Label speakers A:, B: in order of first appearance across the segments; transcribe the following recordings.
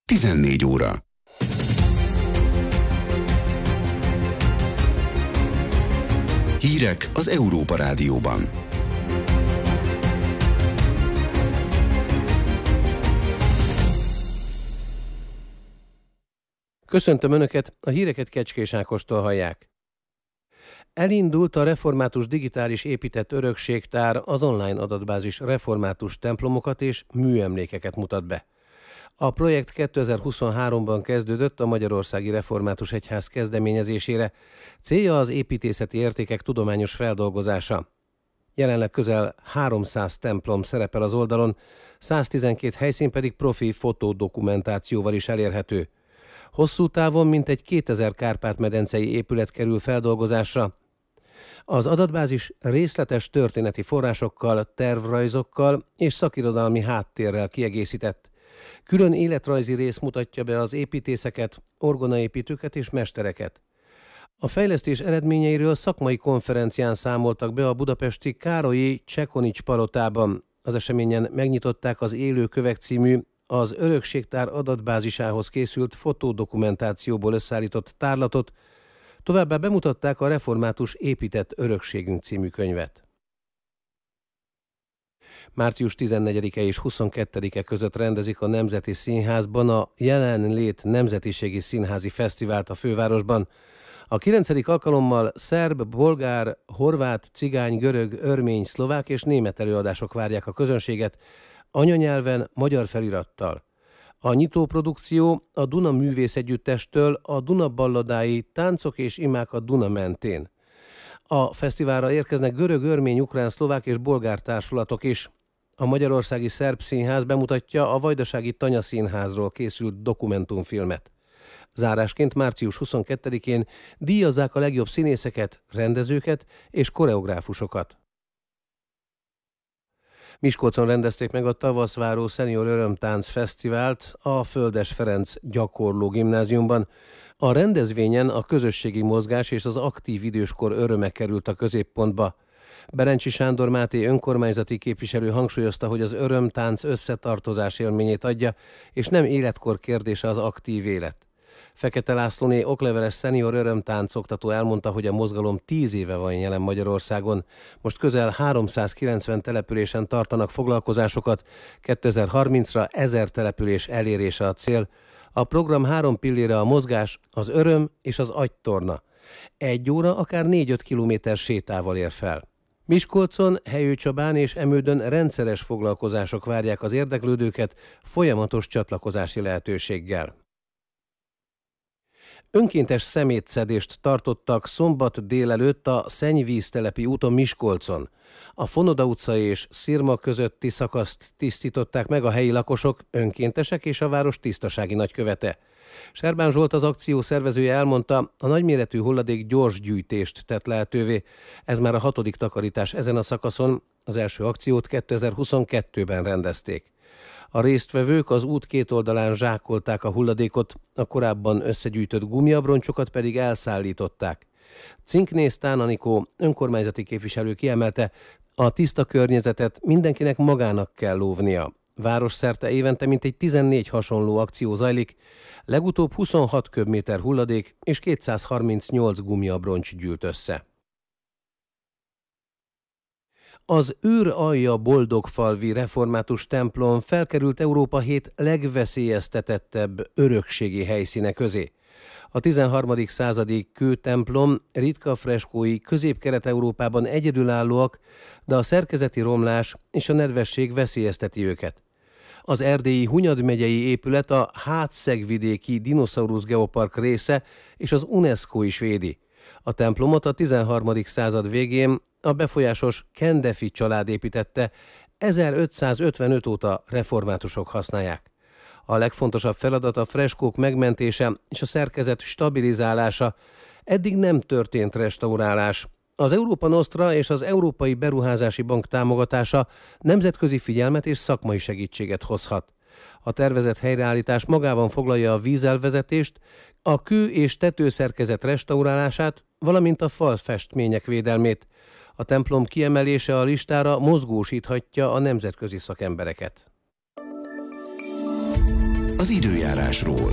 A: 14 óra. Hírek az Európa Rádióban.
B: Köszöntöm Önöket, a híreket Kecskés Ákostól hallják. Elindult a Református Digitális Épített Örökségtár, az online adatbázis református templomokat és műemlékeket mutat be. A projekt 2023-ban kezdődött a Magyarországi Református Egyház kezdeményezésére. Célja az építészeti értékek tudományos feldolgozása. Jelenleg közel 300 templom szerepel az oldalon, 112 helyszín pedig profi fotódokumentációval is elérhető. Hosszú távon mintegy 2000 Kárpát-medencei épület kerül feldolgozásra. Az adatbázis részletes történeti forrásokkal, tervrajzokkal és szakirodalmi háttérrel kiegészített. Külön életrajzi rész mutatja be az építészeket, orgonaépítőket és mestereket. A fejlesztés eredményeiről szakmai konferencián számoltak be a budapesti Károlyi Csekonics palotában. Az eseményen megnyitották az Élő Kövek című, az Örökségtár adatbázisához készült fotódokumentációból összeállított tárlatot, továbbá bemutatták a Református Épített Örökségünk című könyvet. Március 14-e és 22-e között rendezik a Nemzeti Színházban a Jelenlét Nemzetiségi Színházi Fesztivált a fővárosban. A 9. alkalommal szerb, bolgár, horvát, cigány, görög, örmény, szlovák és német előadások várják a közönséget, anyanyelven, magyar felirattal. A nyitóprodukció a Duna Művész Együttestől a Duna balladái Táncok és imák a Duna mentén. A fesztiválra érkeznek görög, örmény, ukrán, szlovák és bolgár társulatok is. A Magyarországi Szerb Színház bemutatja a Vajdasági Tanya Színházról készült dokumentumfilmet. Zárásként március 22-én díjazzák a legjobb színészeket, rendezőket és koreográfusokat. Miskolcon rendezték meg a Tavaszváró Szenior Örömtánc Fesztivált a Földes Ferenc Gyakorló Gimnáziumban. A rendezvényen a közösségi mozgás és az aktív időskor öröme került a középpontba. Berencsi Sándor Máté önkormányzati képviselő hangsúlyozta, hogy az örömtánc összetartozás élményét adja, és nem életkor kérdése az aktív élet. Fekete Lászlóné okleveles szenior örömtánc oktató elmondta, hogy a mozgalom 10 éve van jelen Magyarországon. Most közel 390 településen tartanak foglalkozásokat, 2030-ra 1000 település elérése a cél. A program 3 pillére a mozgás, az öröm és az agytorna. 1 óra akár 4-5 kilométer sétával ér fel. Miskolcon, Helyőcsabán és Emődön rendszeres foglalkozások várják az érdeklődőket folyamatos csatlakozási lehetőséggel. Önkéntes szemétszedést tartottak szombat délelőtt a Szennyvíztelepi úton Miskolcon. A Fonoda utca és Szirma közötti szakaszt tisztították meg a helyi lakosok, önkéntesek és a város tisztasági nagykövete. Serbán Zsolt, az akció szervezője elmondta, a nagyméretű hulladék gyors gyűjtést tett lehetővé. Ez már a 6. takarítás ezen a szakaszon, az első akciót 2022-ben rendezték. A résztvevők az út két oldalán zsákolták a hulladékot, a korábban összegyűjtött gumiabroncsokat pedig elszállították. Cinkné Sztán Anikó önkormányzati képviselő kiemelte, a tiszta környezetet mindenkinek magának kell óvnia. Városszerte évente mintegy 14 hasonló akció zajlik, legutóbb 26 köbméter hulladék és 238 gumiabroncs gyűlt össze. Az Őr-alja Boldogfalvi református templom felkerült Európa 7 legveszélyeztetettebb örökségi helyszíne közé. A 13. századi kőtemplom ritka freskói Közép-Kelet-Európában egyedülállóak, de a szerkezeti romlás és a nedvesség veszélyezteti őket. Az erdélyi Hunyad megyei épület a Hátszegvidéki Dinoszaurusz Geopark része, és az UNESCO is védi. A templomot a 13. század végén a befolyásos Kendefi család építette, 1555 óta reformátusok használják. A legfontosabb feladat a freskók megmentése és a szerkezet stabilizálása. Eddig nem történt restaurálás. Az Európa Nostra és az Európai Beruházási Bank támogatása nemzetközi figyelmet és szakmai segítséget hozhat. A tervezett helyreállítás magában foglalja a vízelvezetést, a kő- és tetőszerkezet restaurálását, valamint a falfestmények védelmét. A templom kiemelése a listára mozgósíthatja a nemzetközi szakembereket.
A: az időjárásról.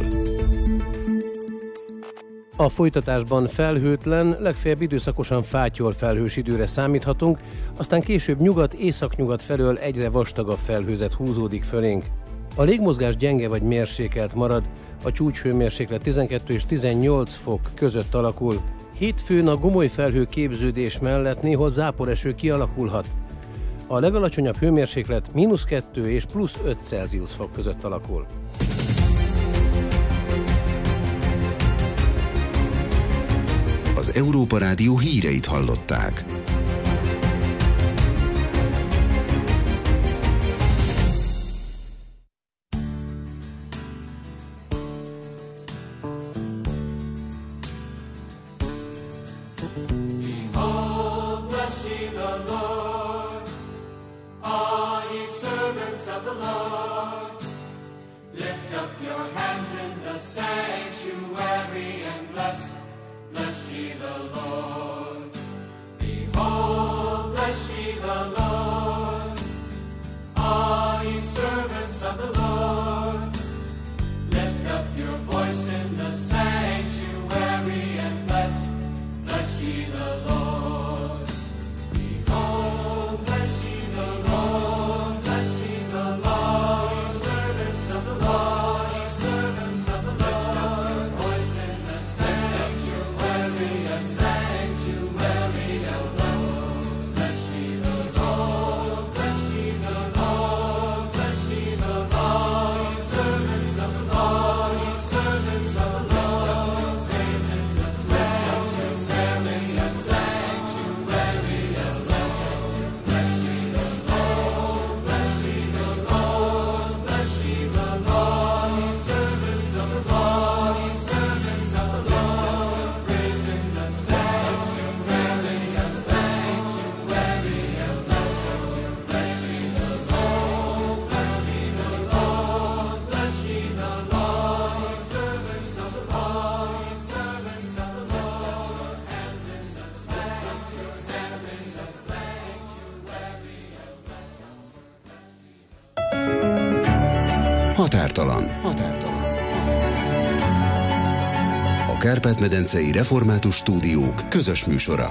B: A folytatásban felhőtlen, legfeljebb időszakosan fátyol felhős időre számíthatunk, aztán később nyugat-északnyugat felől egyre vastagabb felhőzet húzódik fölénk. A légmozgás gyenge vagy mérsékelt marad, a csúcshőmérséklet 12 és 18 fok között alakul. Hétfőn a gomoly felhő képződés mellett néhol záporeső kialakulhat. A legalacsonyabb hőmérséklet -2 és +5 Celsius fok között alakul.
A: Az Európa Rádió híreit hallották. Határtalan. A Kárpát-medencei Református Stúdiók közös műsora.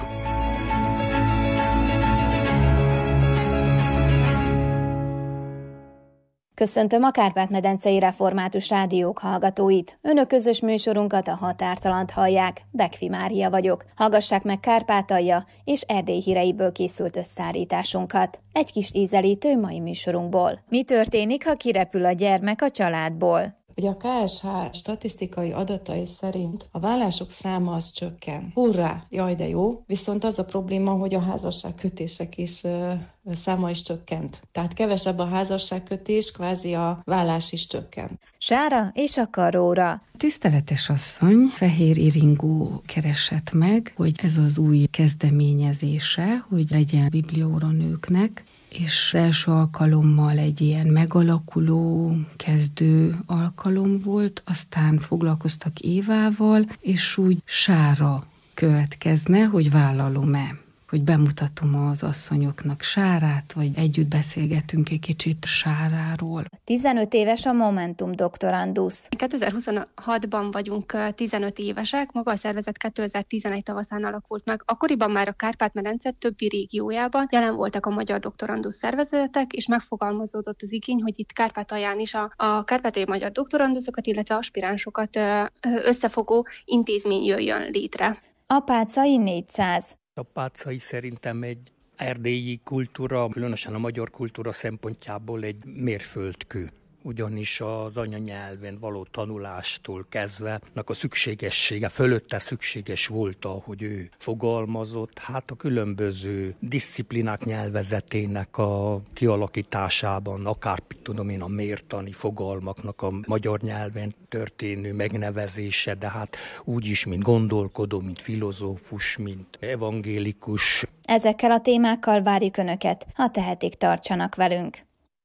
C: Köszöntöm a Kárpát-medencei Református Rádiók hallgatóit. Önök közös műsorunkat, a Határtalant hallják. Bekfi Mária vagyok. Hallgassák meg Kárpátalja és Erdély híreiből készült összeállításunkat. Egy kis ízelítő mai műsorunkból. Mi történik, ha kirepül a gyermek a családból?
D: Ugye a KSH statisztikai adatai szerint a vállások száma az csökken. Hurrá, jaj de jó, viszont az a probléma, hogy a házasságkötések is száma is csökkent. Tehát kevesebb a házasságkötés, kvázi a vállás is csökken.
C: Sára és a karóra.
E: Tiszteletes asszony, Fehér Iringó keresett meg, hogy ez az új kezdeményezése, hogy legyen bibliaóra nőknek, és az első alkalommal egy ilyen megalakuló, kezdő alkalom volt, aztán foglalkoztak Évával, és úgy Sára következne, hogy vállalom-e, hogy bemutatom az asszonyoknak Sárát, vagy együtt beszélgetünk egy kicsit Sáráról.
C: 15 éves a Momentum doktorandusz.
F: 2026-ban vagyunk 15 évesek, maga a szervezet 2011 tavaszán alakult meg. Akkoriban már a Kárpát-medence többi régiójában jelen voltak a magyar doktorandusz szervezetek, és megfogalmazódott az igény, hogy itt Kárpátalján is a kárpátaljai magyar doktoranduszokat, illetve aspiránsokat összefogó intézmény jöjjön létre.
C: A Pácai 400.
G: A Pácai szerintem egy erdélyi kultúra, különösen a magyar kultúra szempontjából egy mérföldkő. Ugyanis az anyanyelven való tanulástól kezdve a szükségessége, fölötte szükséges volt, ahogy ő fogalmazott, hát a különböző disziplinák nyelvezetének a kialakításában, akár tudom én a mértani fogalmaknak a magyar nyelven történő megnevezése, de hát úgyis, mint gondolkodó, mint filozófus, mint evangélikus.
C: Ezekkel a témákkal várjuk Önöket, ha tehetik, tartsanak velünk.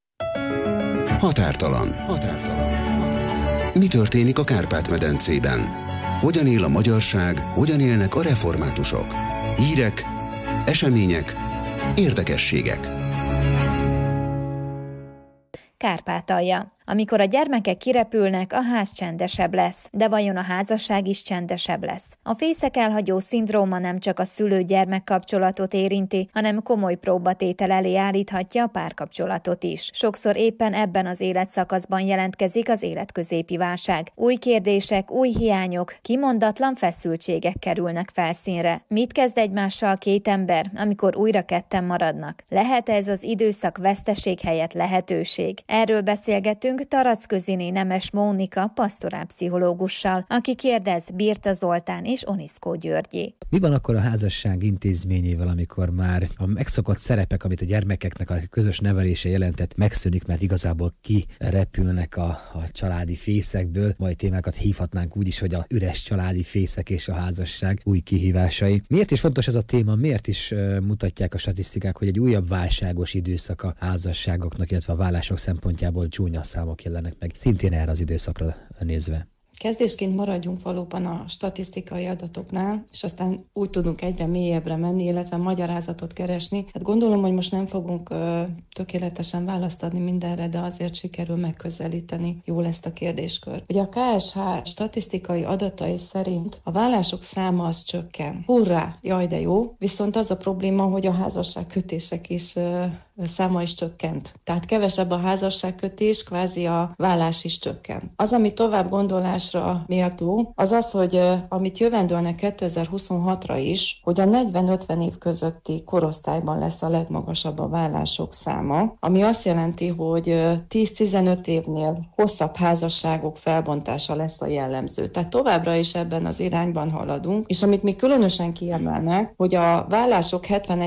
A: Határtalan. Mi történik a Kárpát-medencében? Hogyan él a magyarság, hogyan élnek a reformátusok? Hírek, események, érdekességek.
C: Kárpátalja. Amikor a gyermekek kirepülnek, a ház csendesebb lesz, de vajon a házasság is csendesebb lesz? A fészek elhagyó szindróma nem csak a szülő-gyermek kapcsolatot érinti, hanem komoly próbatétel elé állíthatja a párkapcsolatot is. Sokszor éppen ebben az életszakaszban jelentkezik az életközépi válság. Új kérdések, új hiányok, kimondatlan feszültségek kerülnek felszínre. Mit kezd egymással két ember, amikor újra ketten maradnak? Lehet ez az időszak veszteség helyett lehetőség? Erről beszélgetünk Taraczköziné Nemes Mónika pastorálpszichológussal, aki kérdez Birta Zoltán és Oniszkó Györgyé.
H: Mi van akkor a házasság intézményével, amikor már a megszokott szerepek, amit a gyermekeknek a közös nevelése jelentett, megszűnik, mert igazából kirepülnek a családi fészekből, majd témákat hívhatnánk úgy is, hogy a üres családi fészek és a házasság új kihívásai. Miért is fontos ez a téma? Miért is mutatják a statisztikák, hogy egy újabb válságos időszak a házasságoknak, illetve a vállások szempontjából csúnya számok jelennek meg, szintén erre az időszakra nézve?
D: Kezdésként maradjunk valóban a statisztikai adatoknál, és aztán úgy tudunk egyre mélyebbre menni, illetve magyarázatot keresni. Hát gondolom, hogy most nem fogunk tökéletesen választ adni mindenre, de azért sikerül megközelíteni jól ezt a kérdéskört. Ugye a KSH statisztikai adatai szerint a vállások száma az csökken. Hurrá, jaj de jó, viszont az a probléma, hogy a házasságkötések is száma is csökkent. Tehát kevesebb a házasságkötés, kvázi a vállás is csökken. Az, ami tovább gondolásra méltó, az az, hogy amit jövendőlnek 2026-ra is, hogy a 40-50 év közötti korosztályban lesz a legmagasabb a vállások száma, ami azt jelenti, hogy 10-15 évnél hosszabb házasságok felbontása lesz a jellemző. Tehát továbbra is ebben az irányban haladunk, és amit még különösen kiemelnek, hogy a vállások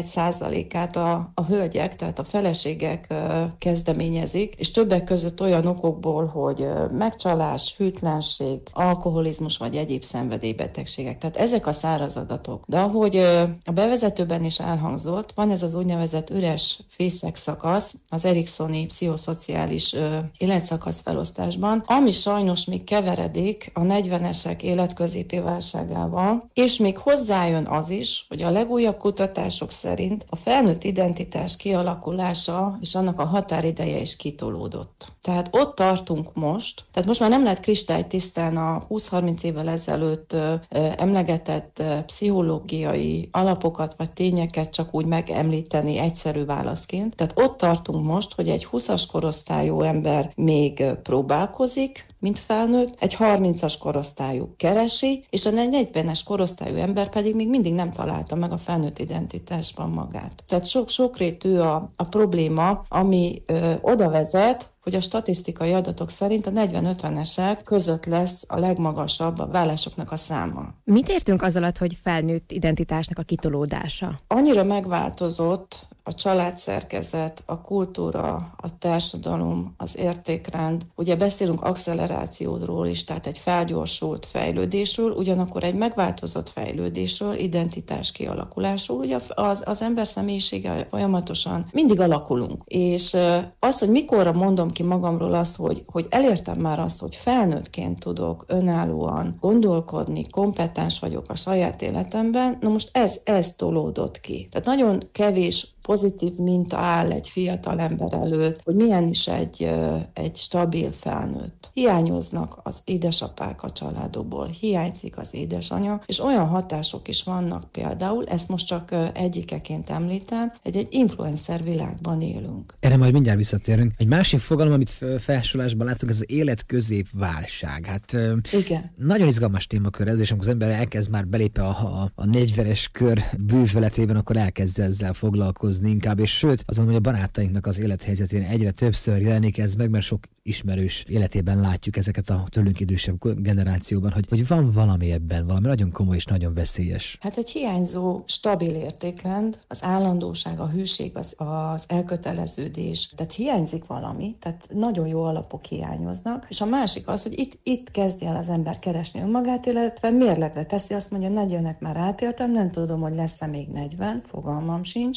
D: 71%-át a hölgyek, tehát a feleségek kezdeményezik, és többek között olyan okokból, hogy megcsalás, hűtlenség, alkoholizmus vagy egyéb szenvedélybetegségek. Tehát ezek a száraz adatok. De ahogy a bevezetőben is elhangzott, van ez az úgynevezett üres fészek szakasz, az eriksoni pszichoszociális életszakasz felosztásban, ami sajnos még keveredik a 40-esek életközépi válságával, és még hozzájön az is, hogy a legújabb kutatások szerint a felnőtt identitás kialakulása és annak a határideje is kitolódott. Tehát ott tartunk most, tehát most már nem lehet kristálytisztán a 20-30 évvel ezelőtt emlegetett pszichológiai alapokat vagy tényeket csak úgy megemlíteni egyszerű válaszként. Tehát ott tartunk most, hogy egy 20-as korosztályú ember még próbálkozik, mint felnőtt, egy 30-as korosztályú keresi, és a 40-es korosztályú ember pedig még mindig nem találta meg a felnőtt identitásban magát. Tehát sokrétű a probléma, ami oda vezet, hogy a statisztikai adatok szerint a 40-50-esek között lesz a legmagasabb a vállásoknak a száma.
I: Mit értünk az alatt, hogy felnőtt identitásnak a kitolódása?
D: Annyira megváltozott a családszerkezet, a kultúra, a társadalom, az értékrend. Ugye beszélünk accelerációról is, tehát egy felgyorsult fejlődésről, ugyanakkor egy megváltozott fejlődésről, identitás kialakulásról. Ugye az ember személyisége folyamatosan mindig alakulunk. És az, hogy mikorra mondom ki magamról azt, hogy elértem már azt, hogy felnőttként tudok önállóan gondolkodni, kompetens vagyok a saját életemben, na most ez tolódott ki. Tehát nagyon kevés pozitív minta áll egy fiatal ember előtt, hogy milyen is egy stabil felnőtt. Hiányoznak az édesapák a családokból, hiányzik az édesanya, és olyan hatások is vannak például, ezt most csak egyikeként említem, egy influencer világban élünk.
H: Erre majd mindjárt visszatérünk. Egy másik fogalom, amit felsorolásban látunk, ez az életközépválság. Hát
D: igen.
H: Nagyon izgalmas témakör ez, és amikor az ember elkezd már belépni a 40-es kör bűvöletében, akkor elkezd ezzel foglalkozni inkább, és sőt, azon, hogy a barátainknak az élethelyzetén egyre többször jelenik ez meg, mert sok ismerős életében látjuk ezeket a tőlünk idősebb generációban, hogy van valami ebben, valami nagyon komoly és nagyon veszélyes.
D: Hát egy hiányzó stabil értékrend, az állandóság, a hűség, az elköteleződés, tehát hiányzik valami, tehát nagyon jó alapok hiányoznak, és a másik az, hogy itt kezdje el az ember keresni önmagát, illetve mérlegre teszi, azt mondja, 40-et már átéltem, nem tudom, hogy lesz-e még 40, fogalmam sincs, na de itt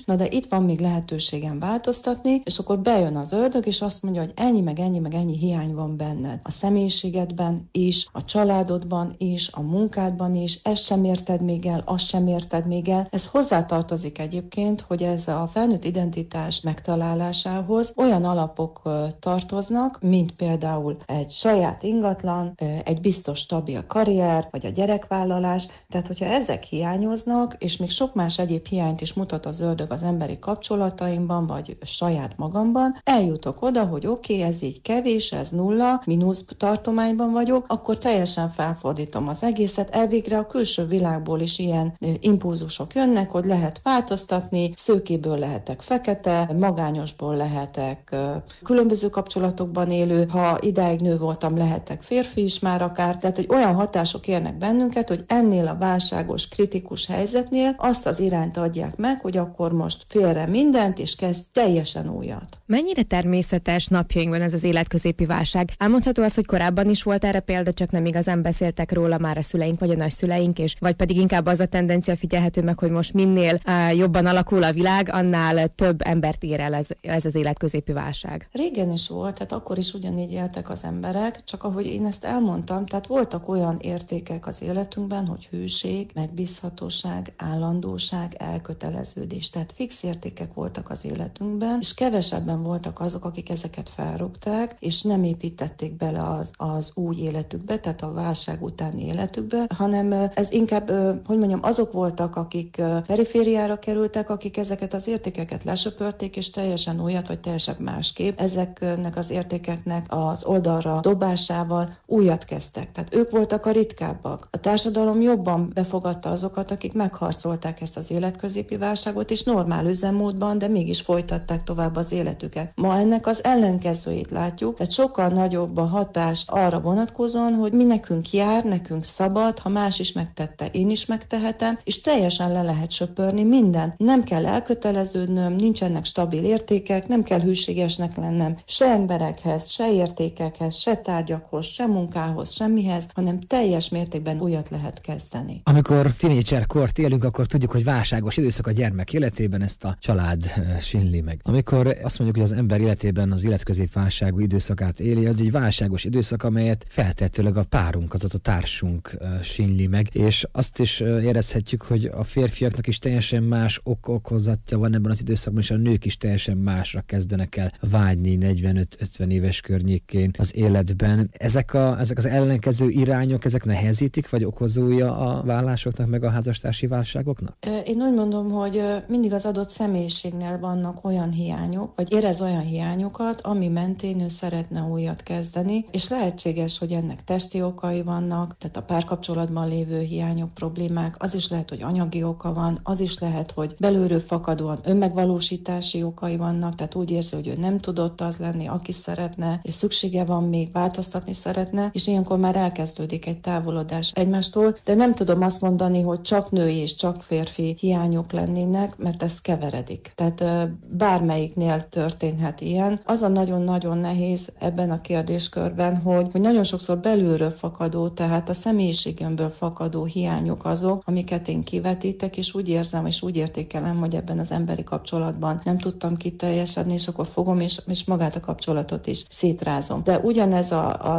D: van még lehetőségem változtatni, és akkor bejön az ördög, és azt mondja, hogy ennyi, meg ennyi, meg ennyi hiány van benned. A személyiségedben is, a családodban is, a munkádban is, ezt sem érted még el, azt sem érted még el. Ez hozzátartozik egyébként, hogy ez a felnőtt identitás megtalálásához olyan alapok tartoznak, mint például egy saját ingatlan, egy biztos stabil karrier, vagy a gyerekvállalás. Tehát, hogyha ezek hiányoznak, és még sok más egyéb hiányt is mutat az ördög az emberi kapcsolataimban, vagy saját magamban, eljutok oda, hogy oké, ez így kevés, ez nulla, mínusz tartományban vagyok, akkor teljesen felfordítom az egészet. Elvégre a külső világból is ilyen impulzusok jönnek, hogy lehet változtatni, szőkéből lehetek fekete, magányosból lehetek különböző kapcsolatokban élő, ha idáig nő voltam, lehetek férfi is már akár, tehát egy olyan hatások érnek bennünket, hogy ennél a válságos, kritikus helyzetnél azt az irányt adják meg, hogy akkor most félre mindent, és kezd teljesen újat.
I: Mennyire természetes napjainkban ez az életközépi válság? Elmondható az, hogy korábban is volt erre példa, csak nem igazán beszéltek róla már a szüleink vagy a nagyszüleink, és vagy pedig inkább az a tendencia figyelhető meg, hogy most minél jobban alakul a világ, annál több embert ér el ez az életközépi válság.
D: Régen is volt, tehát akkor is ugyanígy éltek az emberek, csak ahogy én ezt elmondtam, tehát voltak olyan értékek az életünkben, hogy hűség, megbízhatóság, állandóság, elköteleződés, tehát fix értékek voltak az életünkben, és kevesebben voltak azok, akik ezeket felrúgták, és nem építették bele az új életükbe, tehát a válság utáni életükbe, hanem ez inkább, hogy mondjam, azok voltak, akik perifériára kerültek, akik ezeket az értékeket lesöpörték, és teljesen újat, vagy teljesen másképp ezeknek az értékeknek az oldalra dobásával újat kezdtek. Tehát ők voltak a ritkábbak. A társadalom jobban befogadta azokat, akik megharcolták ezt az életközépi válságot, és normál üzemmódban, de mégis folytatták tovább az életüket. Ma ennek az ellenkezőjét látjuk, tehát sokkal nagyobb a hatás arra vonatkozóan, hogy mi nekünk jár, nekünk szabad, ha más is megtette, én is megtehetem, és teljesen le lehet söpörni mindent. Nem kell elköteleződnöm, nincsenek stabil értékek, nem kell hűségesnek lennem se emberekhez, se értékekhez, se tárgyakhoz, se munkához, semmihez, hanem teljes mértékben újat lehet kezdeni.
H: Amikor tínédzserkort élünk, akkor tudjuk, hogy válságos időszak a gyermek életében, ezt a család sínli meg. Amikor azt mondjuk, hogy az ember életében az életközépválságú időszakát éli, az egy válságos időszak, amelyet feltehetőleg a párunk, azaz a társunk sínli meg, és azt is érezhetjük, hogy a férfiaknak is teljesen más okozatja van ebben az időszakban, és a nők is teljesen másra kezdenek el vágyni 45-50 éves környékén az életben. Ezek az ellenkező irányok, ezek nehezítik, vagy okozója a vállásoknak, meg a házastársi válságoknak?
D: Én úgy mondom, hogy mindig az adott személyiségnél vannak olyan hiányok, vagy érez olyan hiányokat, ami mentén ő szeretne újat kezdeni, és lehetséges, hogy ennek testi okai vannak, tehát a párkapcsolatban lévő hiányok, problémák, az is lehet, hogy anyagi oka van, az is lehet, hogy belülről fakadóan önmegvalósítási okai vannak, tehát úgy érzi, hogy ő nem tudott az lenni, aki szeretne, és szüksége van még, változtatni szeretne, és ilyenkor már elkezdődik egy távolodás egymástól, de nem tudom azt mondani, hogy csak női és csak férfi hiányok lennének, mert ez keveredik. Tehát bármelyiknél történhet ilyen. Az a nagyon-nagyon nehéz ebben a kérdéskörben, hogy nagyon sokszor belülről fakadó, tehát a személyiségemből fakadó hiányok azok, amiket én kivetítek, és úgy érzem, és úgy értékelem, hogy ebben az emberi kapcsolatban nem tudtam kiteljesedni, és akkor fogom, és magát a kapcsolatot is szétrázom. De ugyanez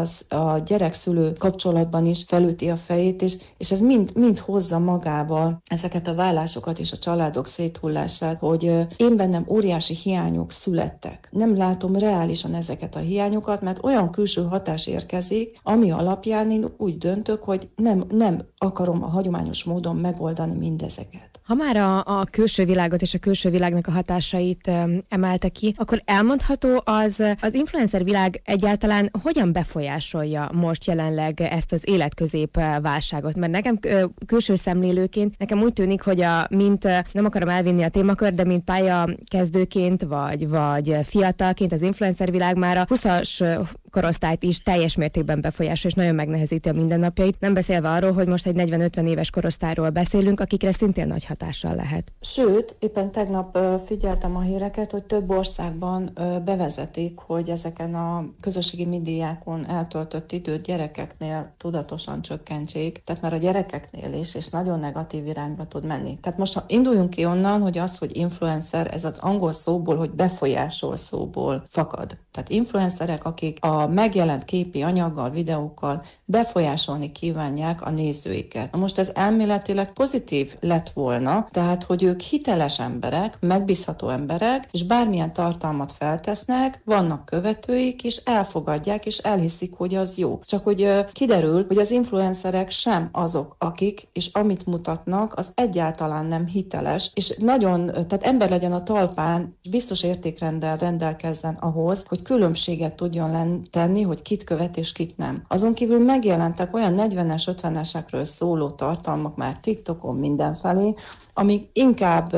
D: a gyerek-szülő kapcsolatban is felüti a fejét, és ez mind hozza magával ezeket a vállásokat és a családok széthullását, hogy én bennem óriási hiányok születtek. Nem látom reálisan ezeket a hiányokat, mert olyan külső hatás érkezik, ami alapján én úgy döntök, hogy nem akarom a hagyományos módon megoldani mindezeket.
I: Ha már a külső világot és a külső világnak a hatásait emelte ki, akkor elmondható az influencer világ egyáltalán hogyan befolyásolja most jelenleg ezt az életközép válságot? Mert nekem külső szemlélőként nekem úgy tűnik, hogy nem akarom elvinni a témakört, de mint pályakezdőként vagy fiatalként az influencer világ már a 20-as korosztályt is teljes mértékben befolyásolja, és nagyon megnehezíti a mindennapjait. Nem beszélve arról, hogy most egy 40-50 éves korosztályról beszélünk, akikre szintén nagy hatással lehet.
D: Sőt, éppen tegnap figyeltem a híreket, hogy több országban bevezetik, hogy ezeken a közösségi médiákon eltöltött időt gyerekeknél tudatosan csökkentsék, tehát már a gyerekeknél is, és nagyon negatív irányba tud menni. Tehát most, ha induljunk ki onnan, hogy az, hogy influencer, ez az angol szóból, hogy befolyásol szóból fakad. Tehát influencerek, akik a megjelent képi anyaggal, videókkal befolyásolni kívánják a nézőiket. Na most ez elméletileg pozitív lett volna, tehát hogy ők hiteles emberek, megbízható emberek, és bármilyen tartalmat feltesznek, vannak követőik, és elfogadják, és elhiszik, hogy az jó. Csak hogy kiderül, hogy az influencerek sem azok, akik, és amit mutatnak, az egyáltalán nem hiteles, és nagyon, tehát ember legyen a talpán, és biztos értékrenddel rendelkezzen ahhoz, hogy különbséget tudjon tenni, hogy kit követ és kit nem. Azon kívül megjelentek olyan 40-es, 50-esekről szóló tartalmak már TikTokon mindenfelé, amik inkább,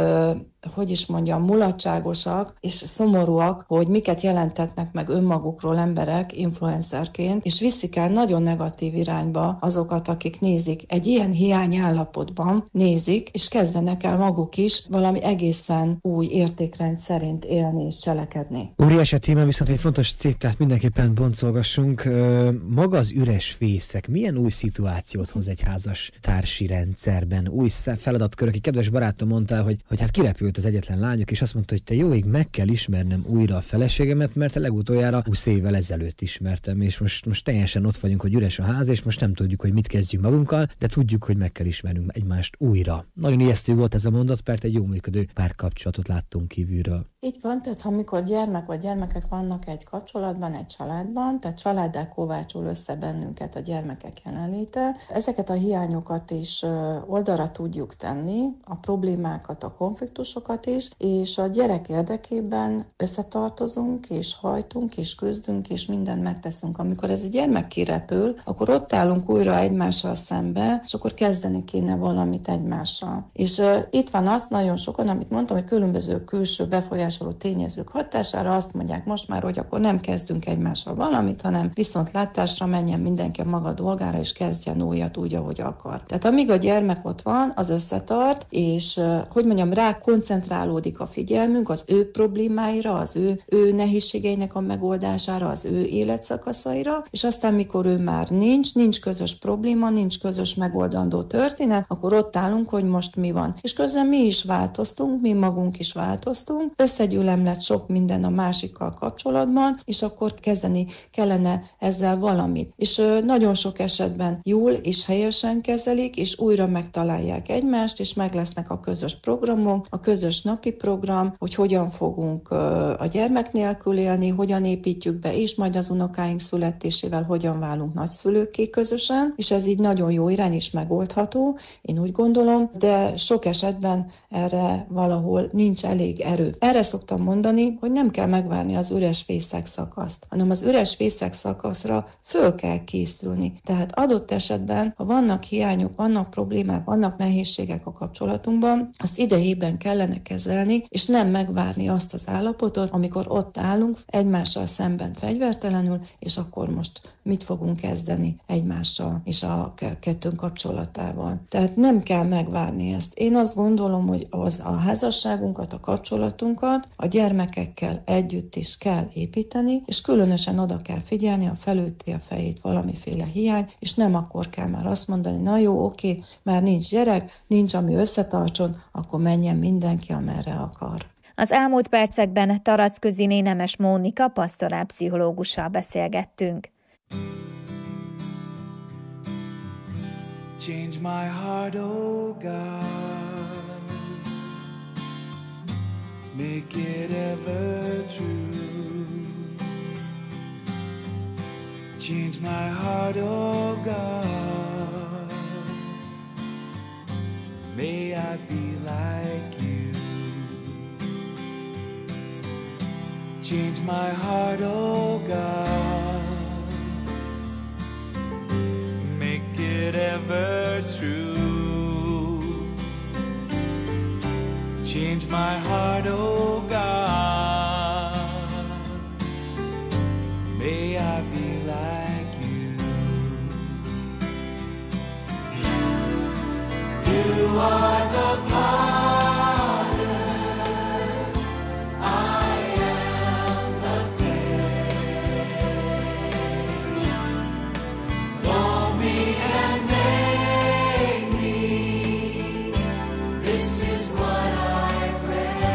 D: mulatságosak és szomorúak, hogy miket jelentetnek meg önmagukról emberek influencerként, és viszik el nagyon negatív irányba azokat, akik nézik. Egy ilyen hiányállapotban nézik, és kezdenek el maguk is valami egészen új értékrend szerint élni és cselekedni.
H: Óriási téma, viszont egy fontos tétát mindenképpen boncolgassunk. Maga az üres fészek milyen új szituációt hoz egy házas társi rendszerben? Új feladatkörök. Egy kedves barátom mondta, hogy hát kirepült az egyetlen lányok, és azt mondta, hogy te jó ég, meg kell ismernem újra a feleségemet, mert a legutoljára 20 évvel ezelőtt ismertem, és most teljesen ott vagyunk, hogy üres a ház, és most nem tudjuk, hogy mit kezdjünk magunkkal, de tudjuk, hogy meg kell ismernünk egymást újra. Nagyon ijesztő volt ez a mondat, mert egy jó működő párkapcsolatot láttunk kívülről.
D: Így van, tehát amikor gyermek vagy gyermekek vannak egy kapcsolatban, egy családban, tehát családdá kovácsul össze bennünket a gyermekek jelenléte, ezeket a hiányokat is oldalra tudjuk tenni, a problémákat, a konfliktusokat is, és a gyerek érdekében összetartozunk, és hajtunk, és küzdünk, és mindent megteszünk. Amikor ez a gyermek kirepül, akkor ott állunk újra egymással szembe, és akkor kezdeni kéne valamit egymással. És itt van az nagyon sokan, amit mondtam, hogy különböző külső befolyásoló tényezők hatására azt mondják most már, hogy akkor nem kezdünk egymással valamit, hanem viszontlátásra menjen mindenki a maga dolgára, és kezdjen újat úgy, ahogy akar. Tehát amíg a gyermek ott van, az összetart, és rá koncentrálódik a figyelmünk az ő problémáira, az ő nehézségeinek a megoldására, az ő életszakaszaira, és aztán mikor ő már nincs közös probléma, nincs közös megoldandó történet, akkor ott állunk, hogy most mi van. És közben mi is változtunk, mi magunk is változtunk, összegyűlöm lett sok minden a másikkal kapcsolatban, és akkor kezdeni kellene ezzel valamit. És nagyon sok esetben jól és helyesen kezelik, és újra megtalálják egymást, és meg lesznek a közös programok, a közös napi program, hogy hogyan fogunk a gyermek nélkül élni, hogyan építjük be, és majd az unokáink születésével hogyan válunk nagyszülőkké közösen, és ez így nagyon jó irány is megoldható, én úgy gondolom, de sok esetben erre valahol nincs elég erő. Erre szoktam mondani, hogy nem kell megvárni az üres fészek szakaszt, hanem az üres fészek szakaszra föl kell készülni. Tehát adott esetben, ha vannak hiányok, vannak problémák, vannak nehézségek a kapcsolatunkban, azt idejében kellene kezelni, és nem megvárni azt az állapotot, amikor ott állunk egymással szemben fegyvertelenül, és akkor most mit fogunk kezdeni egymással és a kettőnk kapcsolatával. Tehát nem kell megvárni ezt. Én azt gondolom, hogy az a házasságunkat, a kapcsolatunkat a gyermekekkel együtt is kell építeni, és különösen oda kell figyelni, ha felütti a fejét valamiféle hiány, és nem akkor kell már azt mondani, na jó, oké, már nincs gyerek, nincs ami összetartson, akkor menjen mindenki, amerre akar.
C: Az elmúlt percekben Taracköziné Nemes Mónika pastorálpszichológussal beszélgettünk.
J: Change my heart, oh God, make it ever true. Change my heart, oh God, may I be like you. Change my heart, oh God, make it ever true. Change my heart, oh God, may I be like you. You are the potter, I am the clay. Mold me and make me, this is what I pray.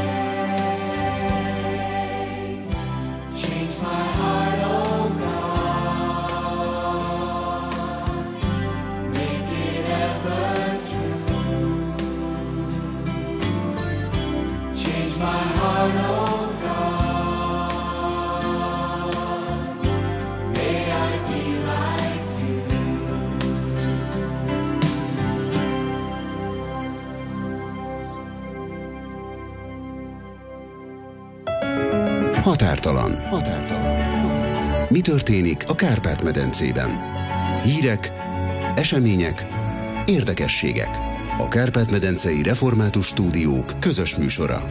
A: Határtalan. Mi történik a Kárpát-medencében? Hírek, események, érdekességek. A Kárpát-medencei Református Stúdiók közös műsora.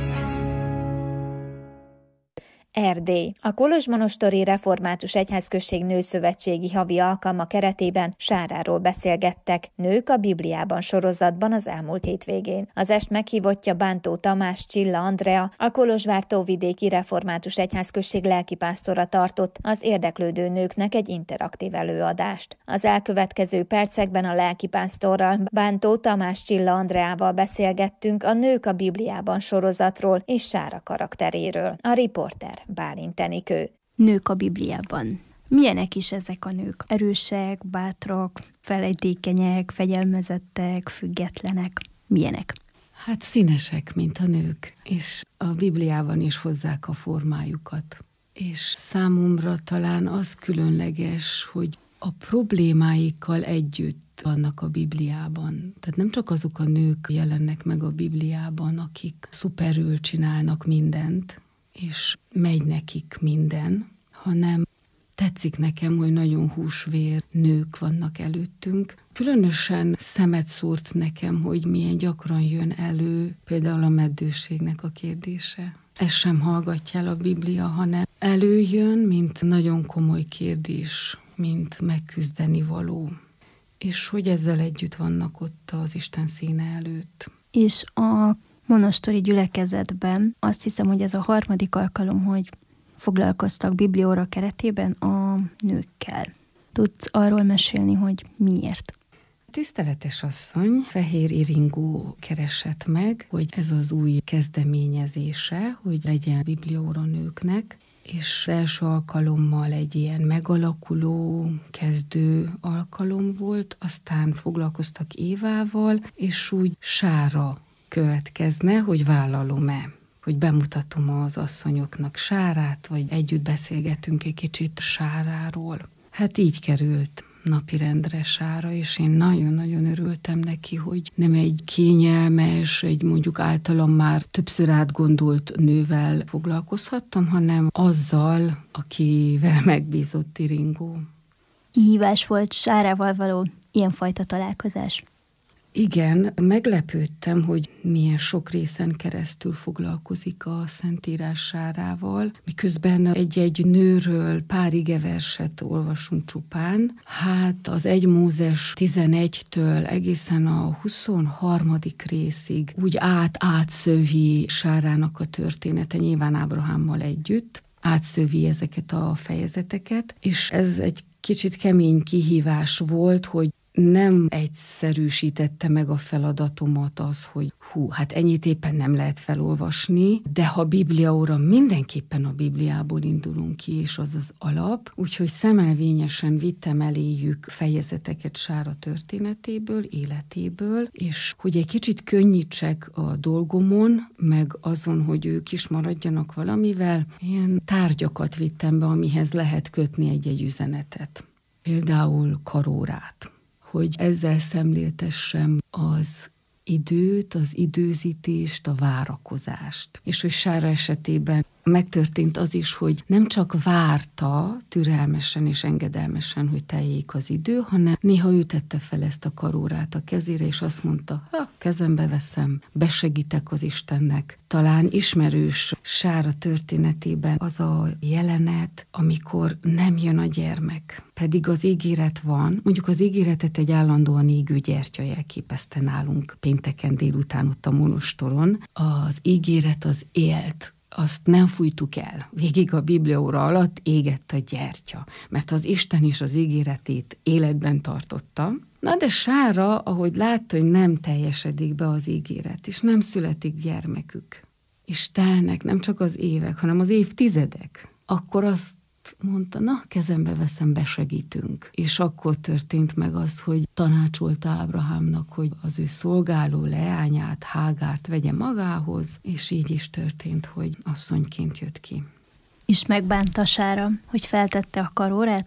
C: Erdély. A Kolozsmonostori Református Egyházközség Nőszövetségi havi alkalma keretében Sáráról beszélgettek Nők a Bibliában sorozatban az elmúlt hétvégén. Az est meghívottja Bántó Tamás Csilla Andrea, a Kolozsvár-tóvidéki Református Egyházközség lelkipásztora tartott az érdeklődő nőknek egy interaktív előadást. Az elkövetkező percekben a lelkipásztorral, Bántó Tamás Csilla Andreával beszélgettünk a Nők a Bibliában sorozatról és Sára karakteréről. A riporter Bálint Enikő.
K: Nők a Bibliában. Milyenek is ezek a nők? Erősek, bátrak, felejtékenyek, fegyelmezettek, függetlenek. Milyenek?
E: Hát színesek, mint a nők, és a Bibliában is hozzák a formájukat. És számomra talán az különleges, hogy a problémáikkal együtt vannak a Bibliában. Tehát nem csak azok a nők jelennek meg a Bibliában, akik szuperül csinálnak mindent, és megy nekik minden, hanem tetszik nekem, hogy nagyon húsvér nők vannak előttünk. Különösen szemet szúrt nekem, hogy milyen gyakran jön elő például a meddőségnek a kérdése. Ezt sem hallgatja el a Biblia, hanem előjön, mint nagyon komoly kérdés, mint megküzdeni való. És hogy ezzel együtt vannak ott az Isten színe előtt.
K: És a monostori gyülekezetben azt hiszem, hogy ez a harmadik alkalom, hogy foglalkoztak biblióra keretében a nőkkel. Tudsz arról mesélni, hogy miért?
E: Tiszteletes asszony, Fehér Iringó keresett meg, hogy ez az új kezdeményezése, hogy legyen biblióra nőknek, és első alkalommal egy ilyen megalakuló, kezdő alkalom volt, aztán foglalkoztak Évával, és úgy Sára következne, hogy vállalom-e, hogy bemutatom az asszonyoknak Sárát, vagy együtt beszélgetünk egy kicsit Sáráról. Hát így került napirendre Sára, és én nagyon-nagyon örültem neki, hogy nem egy kényelmes, egy mondjuk általam már többször átgondolt nővel foglalkozhattam, hanem azzal, akivel megbízott Iringó.
K: Kihívás volt Sárával való ilyenfajta találkozás?
E: Igen, meglepődtem, hogy milyen sok részen keresztül foglalkozik a Szentírás Sárával, miközben egy-egy nőről pár igeverset olvasunk csupán. Hát az 1 Mózes 11-től egészen a 23. részig úgy átszövi Sárának a története, nyilván Ábrahámmal együtt, átszövi ezeket a fejezeteket, és ez egy kicsit kemény kihívás volt, hogy nem egyszerűsítette meg a feladatomat az, hogy hát ennyit éppen nem lehet felolvasni, de ha Bibliaóra mindenképpen a Bibliából indulunk ki, és az az alap, úgyhogy szemelvényesen vittem eléjük fejezeteket Sára történetéből, életéből, és hogy egy kicsit könnyítsek a dolgomon, meg azon, hogy ők is maradjanak valamivel, ilyen tárgyakat vittem be, amihez lehet kötni egy-egy üzenetet. Például karórát, hogy ezzel szemléltessem az időt, az időzítést, a várakozást. És hogy Sára esetében megtörtént az is, hogy nem csak várta türelmesen és engedelmesen, hogy teljék az idő, hanem néha ő tette fel ezt a karórát a kezére, és azt mondta, kezembe veszem, besegítek az Istennek. Talán ismerős Sára történetében az a jelenet, amikor nem jön a gyermek, pedig az ígéret van, mondjuk az ígéretet egy állandóan égő gyertya jelképezte nálunk pénteken délután ott a monostoron. Az ígéret az élt, azt nem fújtuk el. Végig a Bibliaóra alatt égett a gyertya, mert az Isten is az ígéretét életben tartotta. Na de Sára, ahogy látta, hogy nem teljesedik be az ígéret, és nem születik gyermekük, és telnek nem csak az évek, hanem az évtizedek, akkor azt mondta, kezembe veszem, besegítünk. És akkor történt meg az, hogy tanácsolta Ábrahámnak, hogy az ő szolgáló leányát, Hágárt vegye magához, és így is történt, hogy asszonyként jött ki.
K: És megbánta Sára, hogy feltette a karórát?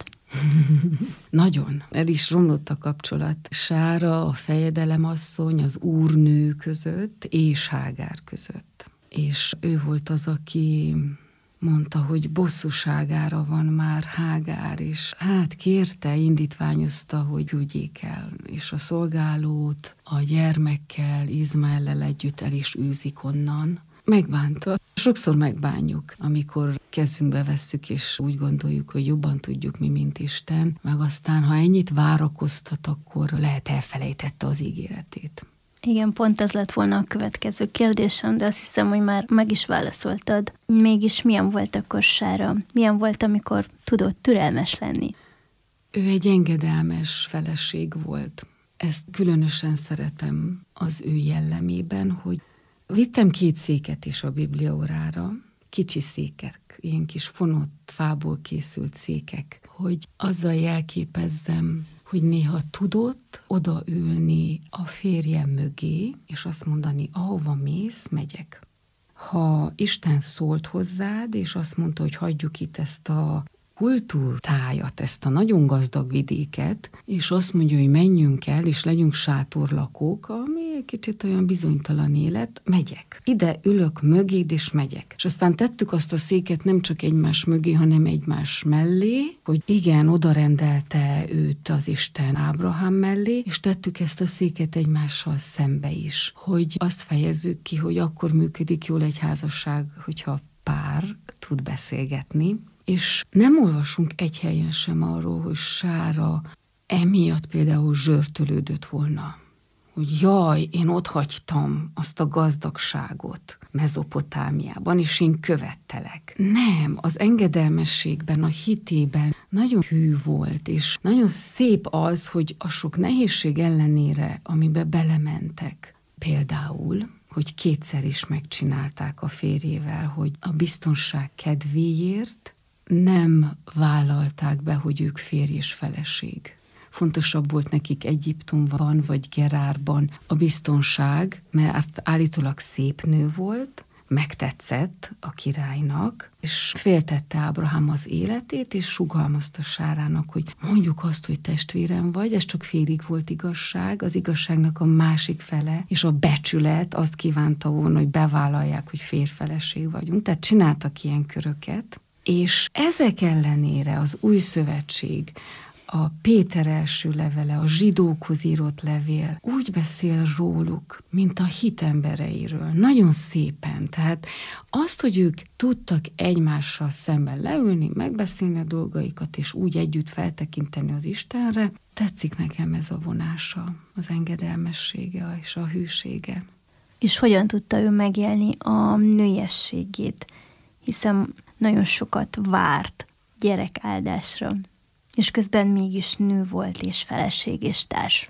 E: Nagyon. El is romlott a kapcsolat Sára, a fejedelemasszony, az úrnő között és Hágár között. És ő volt az, aki mondta, hogy bosszúságára van már Hágár, és hát kérte, indítványozta, hogy küldjék el, és a szolgálót a gyermekkel, Izmaellel együtt el is űzik onnan. Megbánta. Sokszor megbánjuk, amikor kezünkbe vesszük, és úgy gondoljuk, hogy jobban tudjuk mi, mint Isten, meg aztán, ha ennyit várakoztat, akkor lehet elfelejtette az ígéretét.
K: Igen, pont ez lett volna a következő kérdésem, de azt hiszem, hogy már meg is válaszoltad. Mégis milyen volt akkor Sára? Milyen volt, amikor tudott türelmes lenni?
E: Ő egy engedelmes feleség volt. Ezt különösen szeretem az ő jellemében, hogy vittem 2 széket is a bibliaórára, kicsi székek, ilyen kis fonott fából készült székek, hogy azzal jelképezzem, hogy néha tudott odaülni a férjem mögé, és azt mondani, ahova mész, megyek. Ha Isten szólt hozzád, és azt mondta, hogy hagyjuk itt ezt a kultúrtájat, ezt a nagyon gazdag vidéket, és azt mondja, hogy menjünk el, és legyünk sátorlakók, ami egy kicsit olyan bizonytalan élet, megyek. Ide ülök mögéd, és megyek. És aztán tettük azt a széket nem csak egymás mögé, hanem egymás mellé, hogy igen, oda rendelte őt az Isten Ábrahám mellé, és tettük ezt a széket egymással szembe is, hogy azt fejezzük ki, hogy akkor működik jól egy házasság, hogyha pár tud beszélgetni. És nem olvasunk egy helyen sem arról, hogy Sára emiatt például zsörtölődött volna. Hogy jaj, én otthagytam azt a gazdagságot Mezopotámiában, és én követtelek. Nem, az engedelmességben, a hitében nagyon hű volt, és nagyon szép az, hogy a sok nehézség ellenére, amibe belementek. Például, hogy 2-szer is megcsinálták a férjével, hogy a biztonság kedvéért nem vállalták be, hogy ők férj és feleség. Fontosabb volt nekik Egyiptomban vagy Gerárban a biztonság, mert állítólag szép nő volt, megtetszett a királynak, és féltette Ábrahám az életét, és sugalmazta Sárának, hogy mondjuk azt, hogy testvérem vagy, ez csak félig volt igazság, az igazságnak a másik fele, és a becsület azt kívánta volna, hogy bevállalják, hogy férfeleség vagyunk. Tehát csináltak ilyen köröket, és ezek ellenére az Új Szövetség, a Péter első levele, a zsidókhoz írott levél úgy beszél róluk, mint a hit embereiről. Nagyon szépen. Tehát azt, hogy ők tudtak egymással szemben leülni, megbeszélni a dolgaikat, és úgy együtt feltekinteni az Istenre, tetszik nekem ez a vonása, az engedelmessége és a hűsége.
K: És hogyan tudta ő megélni a nőiességét? Hiszen nagyon sokat várt gyerekáldásra, és közben mégis nő volt, és feleség, és társ.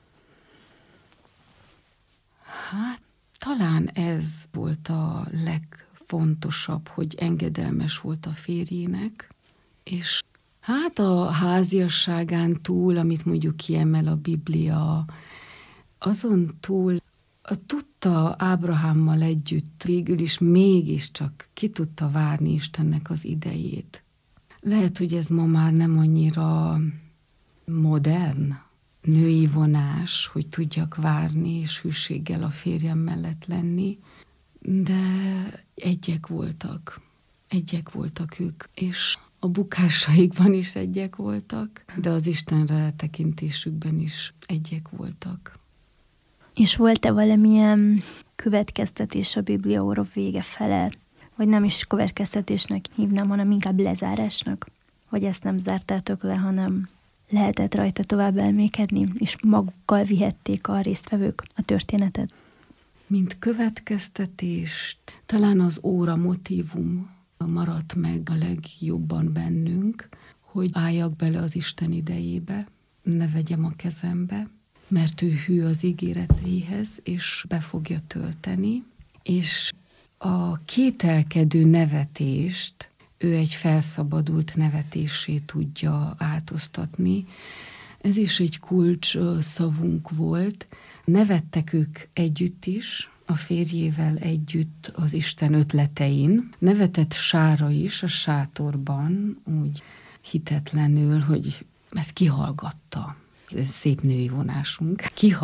E: Hát, talán ez volt a legfontosabb, hogy engedelmes volt a férjének, és hát a háziasságán túl, amit mondjuk kiemel a Biblia, azon túl tudta Ábrahámmal együtt végül is mégiscsak ki tudta várni Istennek az idejét. Lehet, hogy ez ma már nem annyira modern, női vonás, hogy tudjak várni és hűséggel a férjem mellett lenni, de egyek voltak ők, és a bukásaikban is egyek voltak, de az Istenre tekintésükben is egyek voltak.
K: És volt-e valamilyen következtetés a bibliaóra vége fele? Vagy nem is következtetésnek hívnám, hanem inkább lezárásnak? Vagy ezt nem zártátok le, hanem lehetett rajta tovább elmékedni, és magukkal vihették a résztvevők a történetet?
E: Mint következtetést, talán az óra motívum maradt meg a legjobban bennünk, hogy álljak bele az Isten idejébe, ne vegyem a kezembe, mert ő hű az ígéreteihez, és be fogja tölteni, és a kételkedő nevetést ő egy felszabadult nevetésé tudja változtatni. Ez is egy kulcs szavunk volt. Nevettek ők együtt is, a férjével együtt az Isten ötletein. Nevetett Sára is a sátorban, úgy hitetlenül, hogy mert kihallgatta. Ez szép női vonásunk. Kihallgatta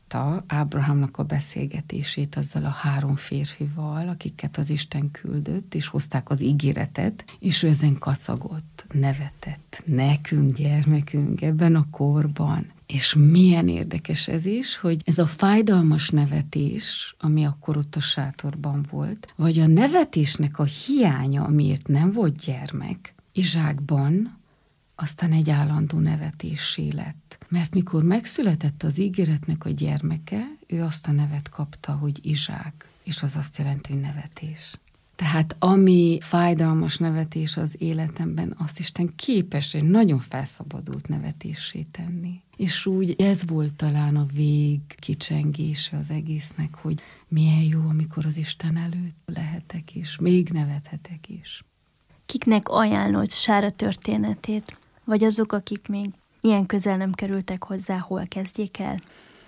E: látta Ábrahámnak a beszélgetését azzal a 3 férfival, akiket az Isten küldött, és hozták az ígéretet, és ő ezen kacagott, nevetett. Nekünk gyermekünk ebben a korban. És milyen érdekes ez is, hogy ez a fájdalmas nevetés, ami akkor ott a sátorban volt, vagy a nevetésnek a hiánya, amiért nem volt gyermek, Izsákban aztán egy állandó nevetésé lett. Mert mikor megszületett az ígéretnek a gyermeke, ő azt a nevet kapta, hogy Izsák, és az azt jelenti, hogy nevetés. Tehát ami fájdalmas nevetés az életemben, azt Isten képes egy nagyon felszabadult nevetéssé tenni. És úgy ez volt talán a vég kicsengése az egésznek, hogy milyen jó, amikor az Isten előtt lehetek is, még nevethetek is.
K: Kiknek ajánlod Sára történetét? Vagy azok, akik még ilyen közel nem kerültek hozzá, hol kezdjék el?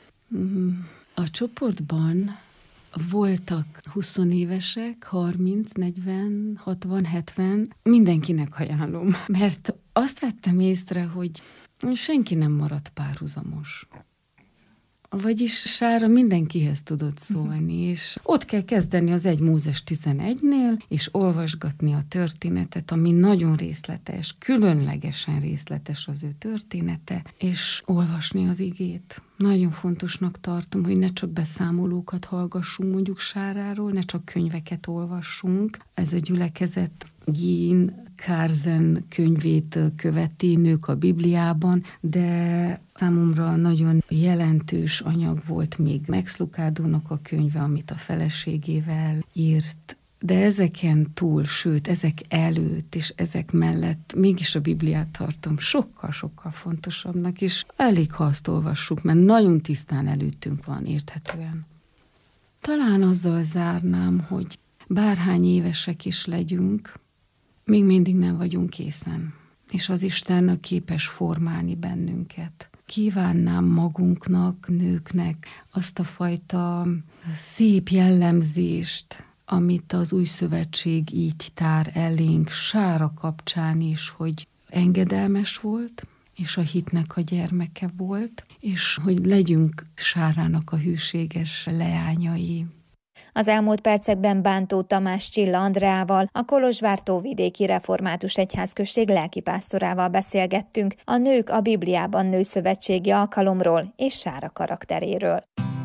E: A csoportban voltak 20 évesek, 30, 40, 60, 70. Mindenkinek ajánlom, mert azt vettem észre, hogy senki nem maradt párhuzamos. Vagyis Sára mindenkihez tudott szólni, és ott kell kezdeni az 1 Mózes 11-nél, és olvasgatni a történetet, ami nagyon részletes, különlegesen részletes az ő története, és olvasni az igét. Nagyon fontosnak tartom, hogy ne csak beszámolókat hallgassunk mondjuk Sáráról, ne csak könyveket olvassunk. Ez a gyülekezet Jean Carson könyvét követi, Nők a Bibliában, de számomra nagyon jelentős anyag volt még Max Lucadónak a könyve, amit a feleségével írt, de ezeken túl, sőt, ezek előtt és ezek mellett mégis a Bibliát tartom sokkal-sokkal fontosabbnak, és elég, ha azt olvassuk, mert nagyon tisztán előttünk van, érthetően. Talán azzal zárnám, hogy bárhány évesek is legyünk, még mindig nem vagyunk készen, és az Isten képes formálni bennünket. Kívánnám magunknak, nőknek azt a fajta szép jellemzést, amit az Új Szövetség így tár elénk Sára kapcsán is, hogy engedelmes volt, és a hitnek a gyermeke volt, és hogy legyünk Sárának a hűséges leányai.
C: Az elmúlt percekben Bántó Tamás Csilla Andreával, a Kolozsvár Tóvidéki Református Egyházközség lelkipásztorával beszélgettünk a Nők a Bibliában nőszövetségi alkalomról és Sára karakteréről.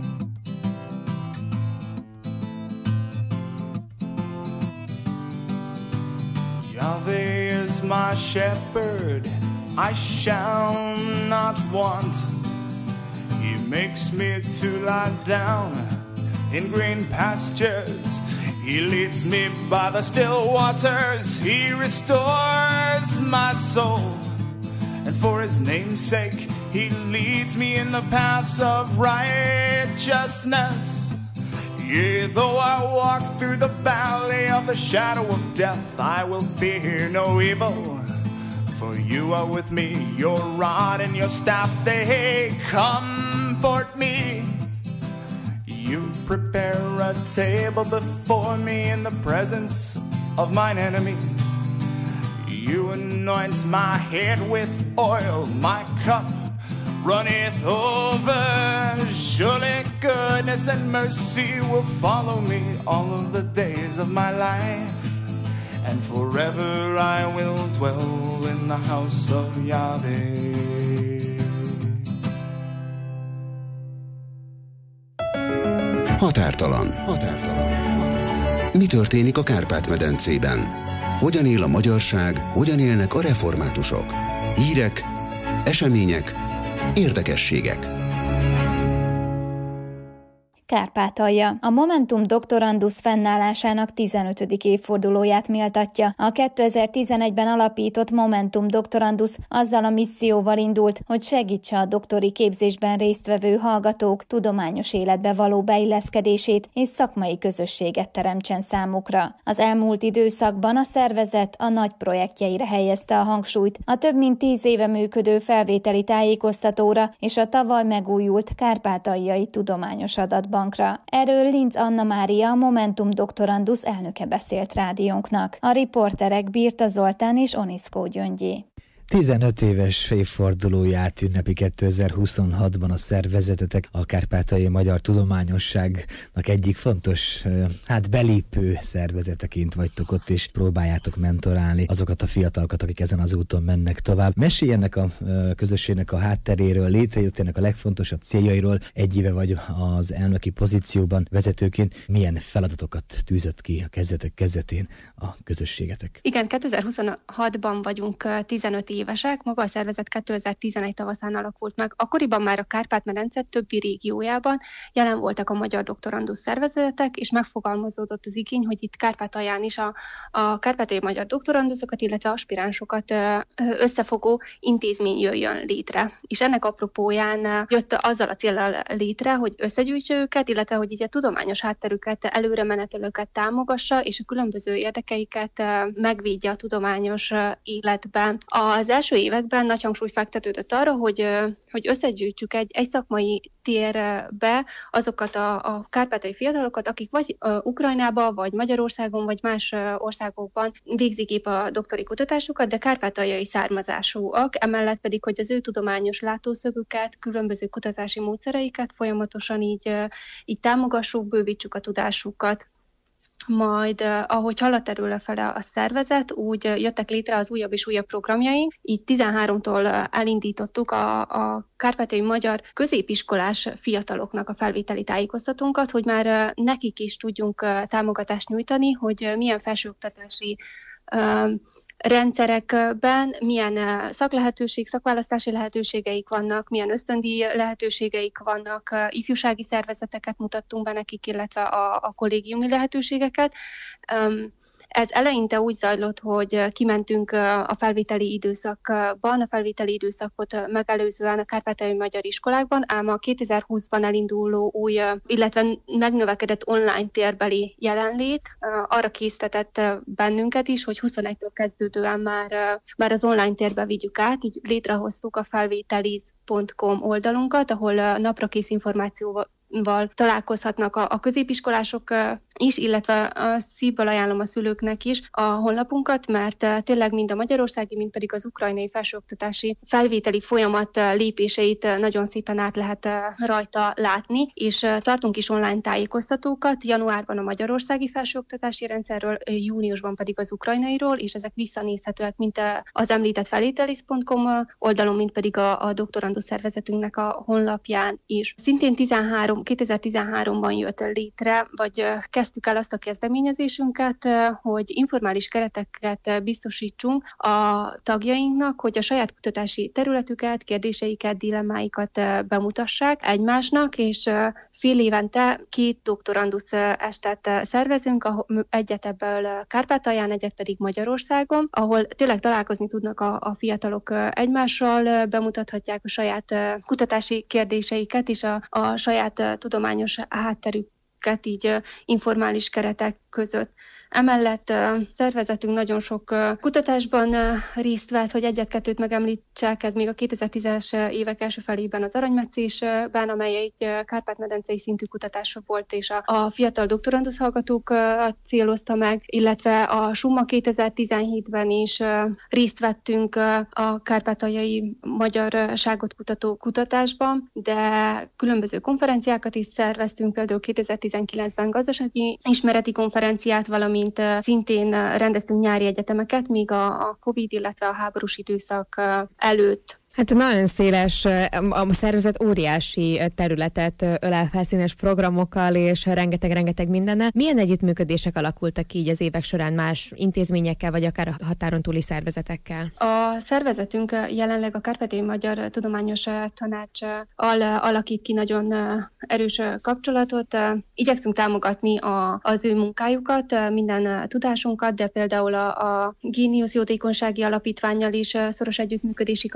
J: Yahweh is my shepherd, I shall not want. He makes me to lie down in green pastures. He leads me by the still waters. He restores my soul. And for his name's sake, he leads me in the paths of righteousness. Yea, though I walk through the valley of the shadow of death, I will fear no evil. For you are with me, your rod and your staff, they comfort me. You prepare a table before me in the presence of mine enemies. You anoint my head with oil, my cup runneth over. Surely goodness and mercy will follow me all of the days of my life, and forever I will dwell in the house of Yahweh.
A: Határtalan. Mi történik a Kárpát-medencében? Hogyan él a magyarság, hogyan élnek a reformátusok? Hírek, események, érdekességek.
C: Kárpátalja. A Momentum Doctorandus fennállásának 15. évfordulóját méltatja. A 2011-ben alapított Momentum Doctorandus azzal a misszióval indult, hogy segítse a doktori képzésben résztvevő hallgatók tudományos életbe való beilleszkedését és szakmai közösséget teremtsen számukra. Az elmúlt időszakban a szervezet a nagy projektjeire helyezte a hangsúlyt, a több mint 10 éve működő felvételi tájékoztatóra és a tavaly megújult kárpátaljai tudományos adatbankra. Erről Linz Anna Mária, a Momentum Doctorandus elnöke beszélt rádiónknak. A riporterek Birta Zoltán és Oniszkó Gyöngyi.
H: 15 éves évfordulóját ünnepi 2026-ban a szervezetetek, a Kárpátaljai Magyar Tudományosságnak egyik fontos, belépő szervezeteként vagytok ott, és próbáljátok mentorálni azokat a fiatalokat, akik ezen az úton mennek tovább. Mesélj ennek a közösségnek a hátteréről, létrejöttének a legfontosabb céljairól. Egy éve vagy az elnöki pozícióban vezetőként. Milyen feladatokat tűzött ki a kezdetén a közösségetek?
F: Igen, 2026-ban vagyunk 15 évesek, maga a szervezet 2011 tavaszán alakult meg. Akkoriban már a Kárpát-medence többi régiójában jelen voltak a magyar doktorandusz szervezetek, és megfogalmazódott az igény, hogy itt Kárpátalján is a kárpátaljai magyar doktoranduszokat, illetve aspiránsokat összefogó intézmény jöjjön létre. És ennek apropóján jött azzal a céllal létre, hogy összegyűjtse őket, illetve hogy így a tudományos hátterüket, előre menetelőket támogassa, és a különböző érdekeiket megvédje a tudományos életben. Az első években nagy hangsúly fektetődött arra, hogy összegyűjtsük egy szakmai térbe azokat a kárpátaljai fiatalokat, akik vagy Ukrajnában, vagy Magyarországon, vagy más országokban végzik épp a doktori kutatásukat, de kárpátaljai származásúak, emellett pedig, hogy az ő tudományos látószögüket, különböző kutatási módszereiket folyamatosan így támogassuk, bővítsük a tudásukat. Majd, ahogy haladt erőlefele a szervezet, úgy jöttek létre az újabb és újabb programjaink. Így 13-tól elindítottuk a kárpátaljai magyar középiskolás fiataloknak a felvételi tájékoztatónkat, hogy már nekik is tudjunk támogatást nyújtani, hogy milyen felsőoktatási rendszerekben milyen szakválasztási lehetőségeik vannak, milyen ösztöndíj lehetőségeik vannak, ifjúsági szervezeteket mutattunk be nekik, illetve a kollégiumi lehetőségeket. Ez eleinte úgy zajlott, hogy kimentünk a felvételi időszakban, a felvételi időszakot megelőzően a kárpátaljai magyar iskolákban, ám a 2020-ban elinduló új, illetve megnövekedett online térbeli jelenlét arra késztetett bennünket is, hogy 21-től kezdődően már az online térbe vigyük át, így létrehoztuk a felvételiz.com oldalunkat, ahol naprakész információval találkozhatnak a középiskolások is, illetve szívből ajánlom a szülőknek is a honlapunkat, mert tényleg mind a magyarországi, mind pedig az ukrajnai felsőoktatási felvételi folyamat lépéseit nagyon szépen át lehet rajta látni, és tartunk is online tájékoztatókat, januárban a magyarországi felsőoktatási rendszerről, júniusban pedig az ukrajnairól, és ezek visszanézhetőek, mint az említett felvételiz.com oldalon, mint pedig a doktorandusz szervezetünknek a honlapján is. Szintén 2013-ban jött létre, vagy kezdtük el azt a kezdeményezésünket, hogy informális kereteket biztosítsunk a tagjainknak, hogy a saját kutatási területüket, kérdéseiket, dilemmáikat bemutassák egymásnak, és fél évente 2 doktorandusz estet szervezünk, egyet ebből Kárpátalján, egyet pedig Magyarországon, ahol tényleg találkozni tudnak a fiatalok egymással, bemutathatják a saját kutatási kérdéseiket és a saját tudományos hátterüket így informális keretek között. Emellett szervezetünk nagyon sok kutatásban részt vett, hogy egyet-kettőt megemlítsek, ez még a 2010-es évek első felében az aranymetszésben, amely egy kárpát-medencei szintű kutatás volt, és a fiatal doktorandusz hallgatókat célozta meg, illetve a SUMA 2017-ben is részt vettünk a kárpátaljai magyarságot kutató kutatásban, de különböző konferenciákat is szerveztünk, például 2019-ben gazdasági ismereti konferenciát, valamint szintén rendeztünk nyári egyetemeket, még a Covid, illetve a háborús időszak előtt.
I: Hát nagyon széles, a szervezet óriási területet ölel fel színes programokkal, és rengeteg mindennel. Milyen együttműködések alakultak így az évek során más intézményekkel, vagy akár a határon túli szervezetekkel? A
F: szervezetünk jelenleg a Kárpátaljai Magyar Tudományos Tanáccsal alakít ki nagyon erős kapcsolatot. Igyekszünk támogatni az ő munkájukat, minden tudásunkat, de például a Géniusz Jótékonysági Alapítvánnyal is szoros együttműködési kapcsolatunk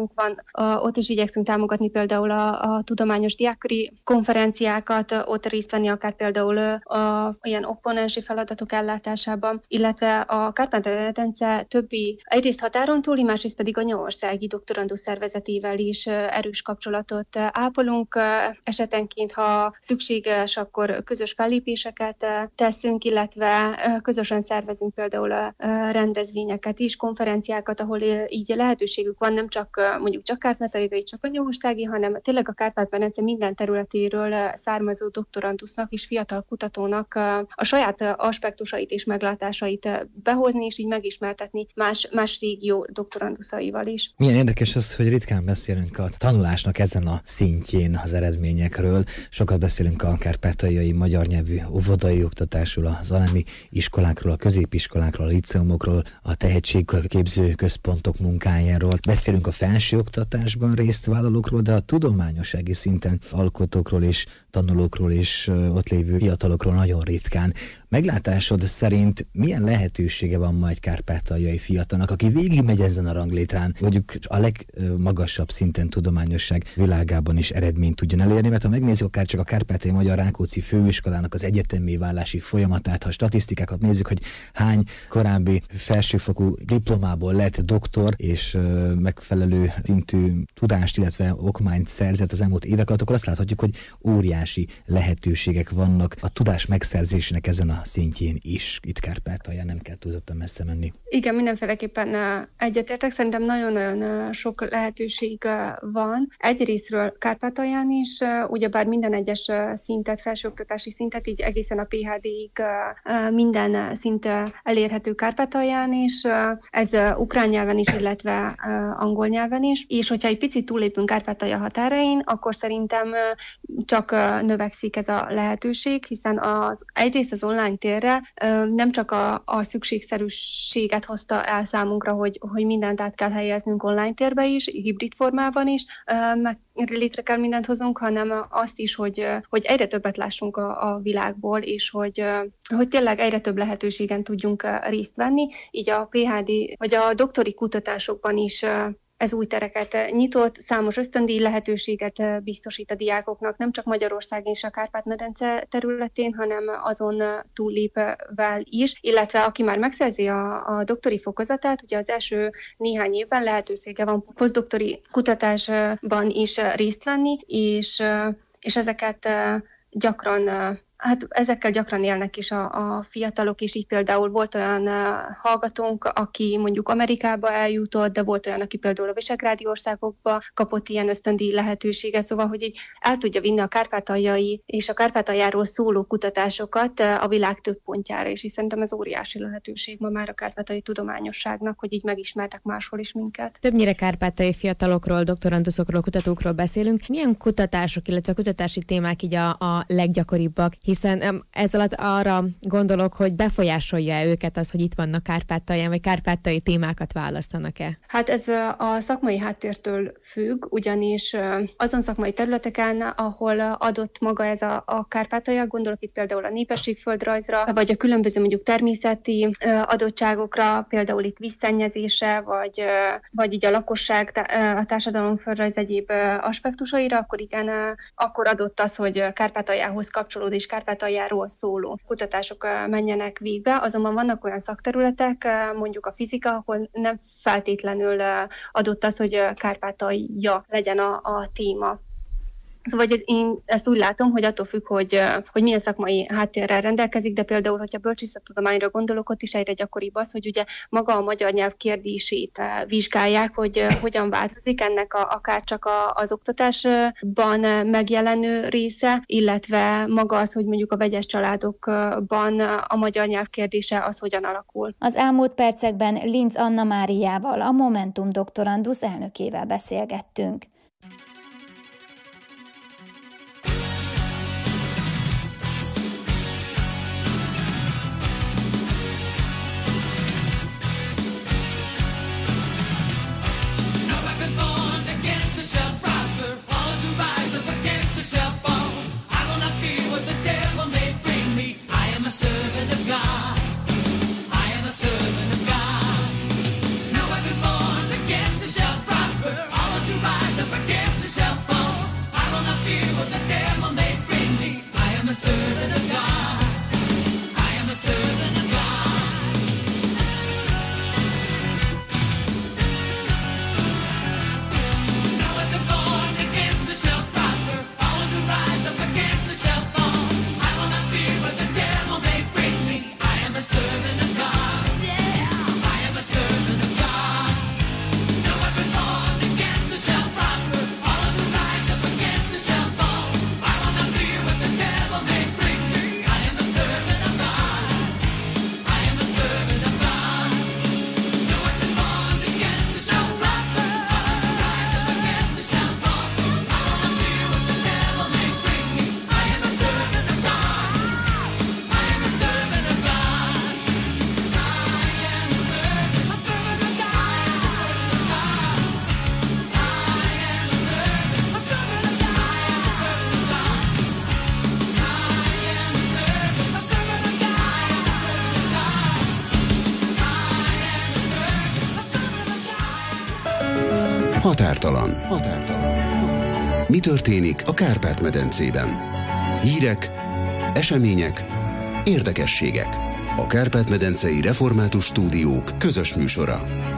F: nálunk van, ott is igyekszünk támogatni például a tudományos diákköri konferenciákat, ott részt venni akár például ilyen opponensi feladatok ellátásában, illetve a Kárpát-medence többi egyrészt határon túli, másrészt pedig anyaországi doktorandusz szervezetével is erős kapcsolatot ápolunk. Esetenként, ha szükséges, akkor közös fellépéseket teszünk, illetve közösen szervezünk például rendezvényeket is, konferenciákat, ahol így lehetőségük van nem csak mondjuk csak kárpátaljai, vagy csak anyaországi, hanem tényleg a Kárpát-medence minden területéről származó doktorandusznak és fiatal kutatónak a saját aspektusait és meglátásait behozni, és így megismertetni más régió doktoranduszaival is.
H: Milyen érdekes az, hogy ritkán beszélünk a tanulásnak ezen a szintjén az eredményekről. Sokat beszélünk a kárpátaljai magyar nyelvű óvodai oktatásról, az alemi iskolákról, a középiskolákról, a liceumokról, a tehetségképző központok munkájáról. Beszélünk a felsőoktatásban résztvállalókról, de a tudományossági szinten alkotókról és tanulókról és ott lévő fiatalokról nagyon ritkán. Meglátásod szerint milyen lehetősége van ma egy kárpátaljai fiatalnak, aki végigmegy ezen a ranglétrán, mondjuk a legmagasabb szinten tudományosság világában is eredményt tudjon elérni, mert ha megnézzük akár csak a Kárpátaljai Magyar Rákóczi Főiskolának az egyetemmé válási folyamatát, ha statisztikákat nézzük, hogy hány korábbi felsőfokú diplomából lett doktor és megfelelő szintű tudást, illetve okmányt szerzett az elmúlt évek alatt, akkor azt láthatjuk, hogy óriási lehetőségek vannak a tudás megszerzésének ezen a szintjén is. Itt Kárpátalján nem kell túlzottan messze menni.
F: Igen, mindenféleképpen egyetértek. Szerintem nagyon-nagyon sok lehetőség van. Egyrésztről Kárpátalján is, ugyebár minden egyes szintet, felsőoktatási szintet, így egészen a PhD-ig minden szint elérhető Kárpátalján is. Ez ukrán nyelven is, illetve angol nyelven is. És hogyha egy picit túllépünk Kárpátalja határain, akkor szerintem csak növekszik ez a lehetőség, hiszen egyrészt az online térre nem csak a szükségszerűséget hozta el számunkra, hogy mindent át kell helyeznünk online térbe is, hibrid formában is, meg létre kell mindent hozunk, hanem azt is, hogy egyre többet lássunk a világból, és hogy tényleg egyre több lehetőségen tudjunk részt venni. Így a PhD vagy a doktori kutatásokban is ez új tereket nyitott, számos ösztöndíj lehetőséget biztosít a diákoknak, nem csak Magyarországon és a Kárpát-medence területén, hanem azon túllépvel is, illetve aki már megszerzi a doktori fokozatát, ugye az első néhány évben lehetősége van posztdoktori kutatásban is részt venni, és ezeket ezekkel gyakran élnek is a fiatalok, és így például volt olyan hallgatónk, aki mondjuk Amerikába eljutott, de volt olyan, aki például a visegrádi országokba kapott ilyen ösztöndíj lehetőséget, szóval, hogy így el tudja vinni a kárpátaljai és a Kárpátaljáról szóló kutatásokat a világ több pontjára, és szerintem ez óriási lehetőség ma már a kárpátaljai tudományosságnak, hogy így megismernek máshol is minket.
I: Többnyire kárpátaljai fiatalokról, doktoranduszokról, kutatókról beszélünk. Milyen kutatások, illetve kutatási témák így a leggyakoribbak? Hiszen ez alatt arra gondolok, hogy befolyásolja őket az, hogy itt vannak Kárpátalján, vagy kárpátaljai témákat választanak-e? Hát ez a szakmai háttértől függ, ugyanis azon szakmai területeken, ahol adott maga ez a Kárpátalja, gondolok itt például a népességföldrajzra, vagy a különböző mondjuk természeti adottságokra, például itt vízszennyezése, vagy így a lakosság, a társadalomföldrajz egyéb aspektusaira, akkor igen, akkor adott az, hogy Kárpátaljához kapcsolódó és Kárpátaljáról szóló kutatások menjenek végbe, azonban vannak olyan szakterületek, mondjuk a fizika, ahol nem feltétlenül adott az, hogy Kárpátalja legyen a téma. Szóval én ezt úgy látom, hogy attól függ, hogy milyen szakmai háttérrel rendelkezik, de például, hogyha bölcsészettudományra gondolok, ott is egyre gyakoribb az, hogy ugye maga a magyar nyelv kérdését vizsgálják, hogy hogyan változik ennek akár csak az oktatásban megjelenő része, illetve maga az, hogy mondjuk a vegyes családokban a magyar nyelv kérdése az hogyan alakul.
C: Az elmúlt percekben Linz Anna Máriával, a Momentum doktorandusz elnökével beszélgettünk.
L: All
A: Határtalan. Mi történik a Kárpát-medencében? Hírek, események, érdekességek. A Kárpát-medencei Református Stúdiók közös műsora.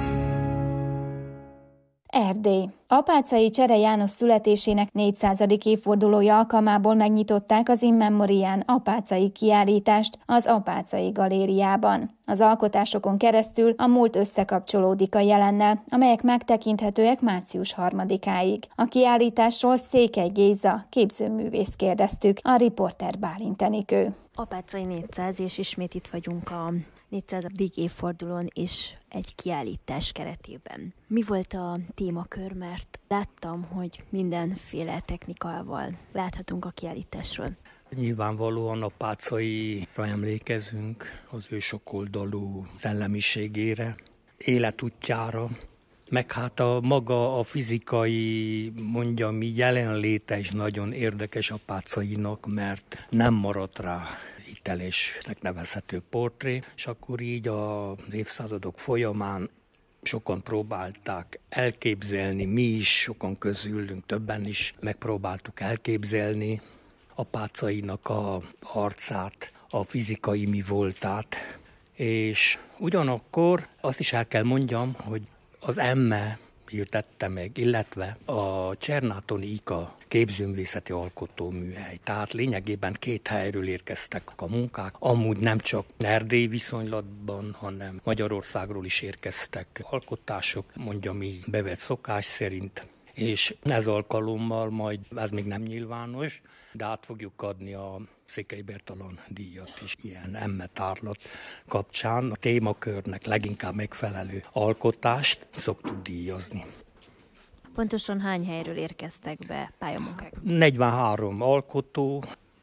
C: Erdély. Apáczai Csere János születésének 400. évfordulója alkalmából megnyitották az In Memoriam apáczai kiállítást az Apáczai Galériában. Az alkotásokon keresztül a múlt összekapcsolódik a jelennel, amelyek megtekinthetőek március 3-áig. A kiállításról Székely Géza, képzőművészt kérdeztük, a riporter Bálint Enikő.
L: Apáczai 400, és ismét itt vagyunk a 400. évfordulón is egy kiállítás keretében. Mi volt a témakör, mert láttam, hogy mindenféle technikával láthatunk a kiállításról.
G: Nyilvánvalóan apáczaira emlékezünk, az ő sokoldalú szellemiségére, életútjára, meg hát a maga a fizikai, mondjam így, jelenléte is nagyon érdekes apáczainak, mert nem maradt rá hitelesnek nevezhető portré, és akkor így az évszázadok folyamán sokan próbálták elképzelni, mi is, sokan közülünk, többen is megpróbáltuk elképzelni apáczainak a arcát, a fizikai mi voltát, és ugyanakkor azt is el kell mondjam, hogy az EMME hirdette meg, illetve a Csernátoni IKA képzőművészeti alkotóműhely. Tehát lényegében 2 helyről érkeztek a munkák. Amúgy nem csak erdélyi viszonylatban, hanem Magyarországról is érkeztek alkotások, mondjam így bevett szokás szerint. És ez alkalommal majd, ez még nem nyilvános, de át fogjuk adni a Székely Bertalan díjat is ilyen EMME tárlat kapcsán. A témakörnek leginkább megfelelő alkotást szoktuk díjazni.
L: Pontosan hány helyről érkeztek be pályamunkák?
G: 43 alkotó,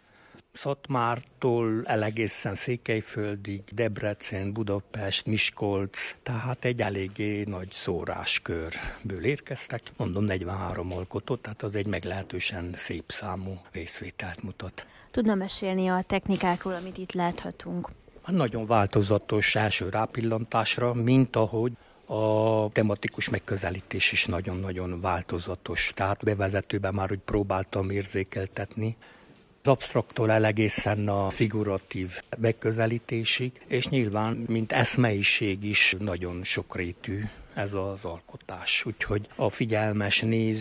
G: Szatmártól egészen Székelyföldig, Debrecen, Budapest, Miskolc, tehát egy eléggé nagy szóráskörből érkeztek. Mondom, 43 alkotó, tehát az egy meglehetősen szép számú részvételt mutat.
L: Tudna mesélni a technikákról, amit itt láthatunk?
G: Nagyon változatos első rápillantásra, mint ahogy a tematikus megközelítés is nagyon-nagyon változatos. Tehát bevezetőben már úgy próbáltam érzékeltetni. Az absztraktól egészen a figuratív megközelítésig, és nyilván, mint eszmeiség is nagyon sokrétű ez az alkotás. Úgyhogy a figyelmes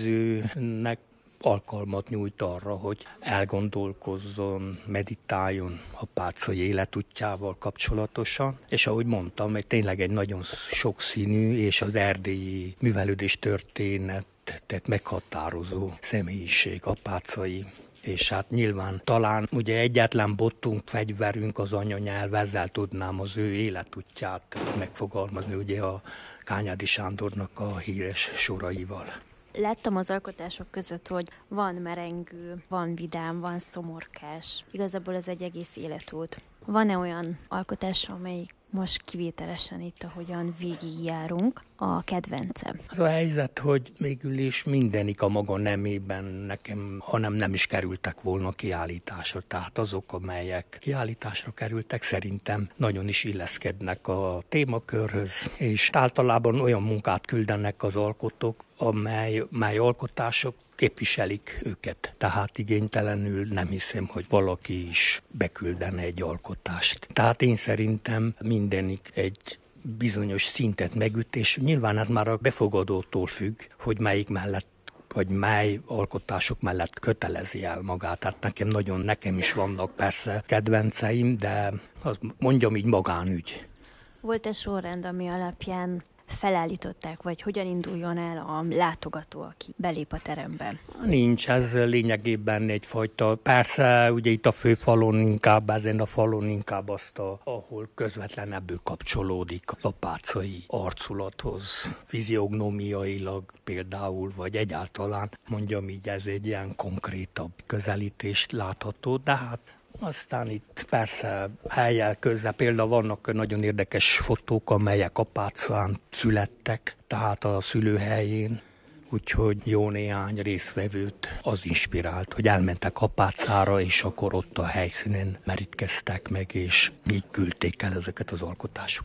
G: nézőnek alkalmat nyújt arra, hogy elgondolkozzon, meditáljon apáczai életútjával kapcsolatosan, és ahogy mondtam, tényleg egy nagyon sokszínű és az erdélyi művelődés történetet meghatározó személyiség apáczai. És hát nyilván talán ugye egyetlen bottunk, fegyverünk az anyanyelv, ezzel tudnám az ő életútját megfogalmazni, ugye a Kányádi Sándornak a híres soraival.
L: Láttam az alkotások között, hogy van merengő, van vidám, van szomorkás. Igazából ez egy egész életút. Van-e olyan alkotás, amelyik most kivételesen itt, ahogyan végigjárunk, a kedvencem?
G: Az a helyzet, hogy végül is mindenik a maga nemében nekem, hanem nem is kerültek volna kiállításra. Tehát azok, amelyek kiállításra kerültek, szerintem nagyon is illeszkednek a témakörhöz, és általában olyan munkát küldenek az alkotók, mely alkotások képviselik őket. Tehát igénytelenül nem hiszem, hogy valaki is beküldene egy alkotást. Tehát én szerintem mindenik egy bizonyos szintet megüt, és nyilván ez már a befogadótól függ, hogy melyik mellett vagy mely alkotások mellett kötelezi el magát. Tehát nekem is vannak persze kedvenceim, de az mondjam így magánügy.
L: Volt-e sorrend, ami alapján felállították, vagy hogyan induljon el a látogató, aki belép a terembe?
G: Nincs, ez lényegében egyfajta, persze ugye itt a főfalon inkább, ezen a falon inkább azt, ahol közvetlenebbül kapcsolódik a apáczai arculathoz, fiziognomiailag például, vagy egyáltalán, mondjam így, ez egy ilyen konkrétabb közelítést látható, de hát aztán itt persze helyjel közzel, például vannak nagyon érdekes fotók, amelyek apáczán születtek, tehát a szülőhelyén, úgyhogy jó néhány résztvevőt az inspirált, hogy elmentek apácára, és akkor ott a helyszínen merítkeztek meg, és így küldték el ezeket az alkotásokat.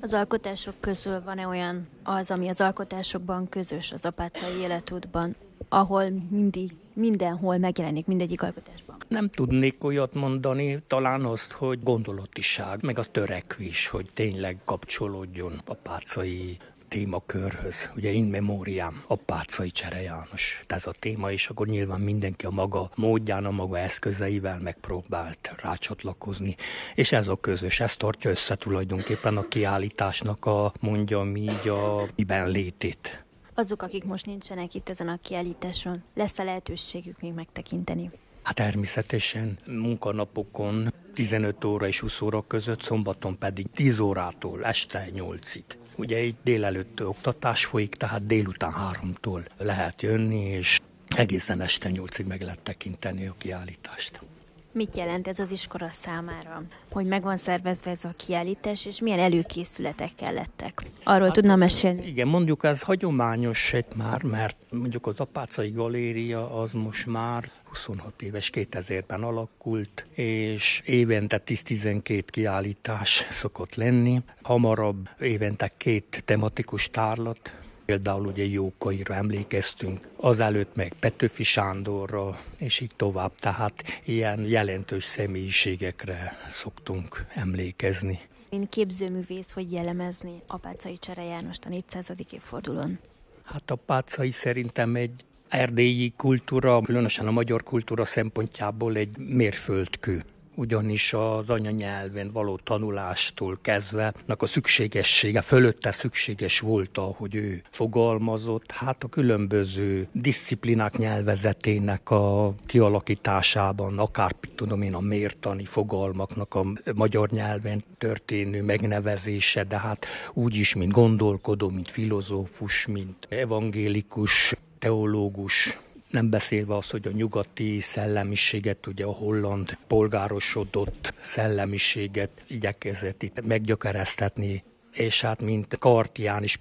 L: Az alkotások közül van-e olyan ami az alkotásokban közös az apácai életútban, ahol mindenhol megjelenik mindegyik alkotásban?
G: Nem tudnék olyat mondani, talán azt, hogy gondolatiság, meg a törekvés, hogy tényleg kapcsolódjon apácai témakörhöz. Ugye in memoriam, apácai Csere János. Ez a téma, és akkor nyilván mindenki a maga módján, a maga eszközeivel megpróbált rácsatlakozni. És ez a közös, ez tartja össze tulajdonképpen a kiállításnak mondjam így miben létét.
L: Azok, akik most nincsenek itt ezen a kiállításon, lesz-e lehetőségük még megtekinteni?
G: Hát természetesen munkanapokon 15 óra és 20 óra között, szombaton pedig 10 órától este 8-ig. Ugye itt délelőtt oktatás folyik, tehát délután 3-tól lehet jönni, és egészen este 8-ig meg lehet tekinteni a kiállítást.
L: Mit jelent ez az iskola számára, hogy meg van szervezve ez a kiállítás, és milyen előkészületek kellettek? Arról tudna mesélni?
G: Igen, mondjuk ez hagyományos már, mert mondjuk az Apácai Galéria az most már 26 éves, 2000-ben alakult, és évente 10-12 kiállítás szokott lenni. Hamarabb évente 2 tematikus tárlat, például ugye Jókaira emlékeztünk, azelőtt meg Petőfi Sándorra, és így tovább. Tehát ilyen jelentős személyiségekre szoktunk emlékezni.
L: Mint képzőművész, hogy jellemezni Apácai Csere Jánost a 400. évfordulón?
G: Hát Apácai szerintem egy erdélyi kultúra, különösen a magyar kultúra szempontjából egy mérföldkő. Ugyanis az anyanyelven való tanulástól kezdve a szükségessége, fölötte szükséges volt, ahogy ő fogalmazott, hát a különböző disziplinák nyelvezetének a kialakításában, akár a mértani fogalmaknak a magyar nyelven történő megnevezése, de hát úgyis, mint gondolkodó, mint filozófus, mint evangélikus, teológus, nem beszélve az, hogy a nyugati szellemiséget, ugye a holland polgárosodott szellemiséget igyekezett itt meggyökeresztetni, és hát mint kartiánis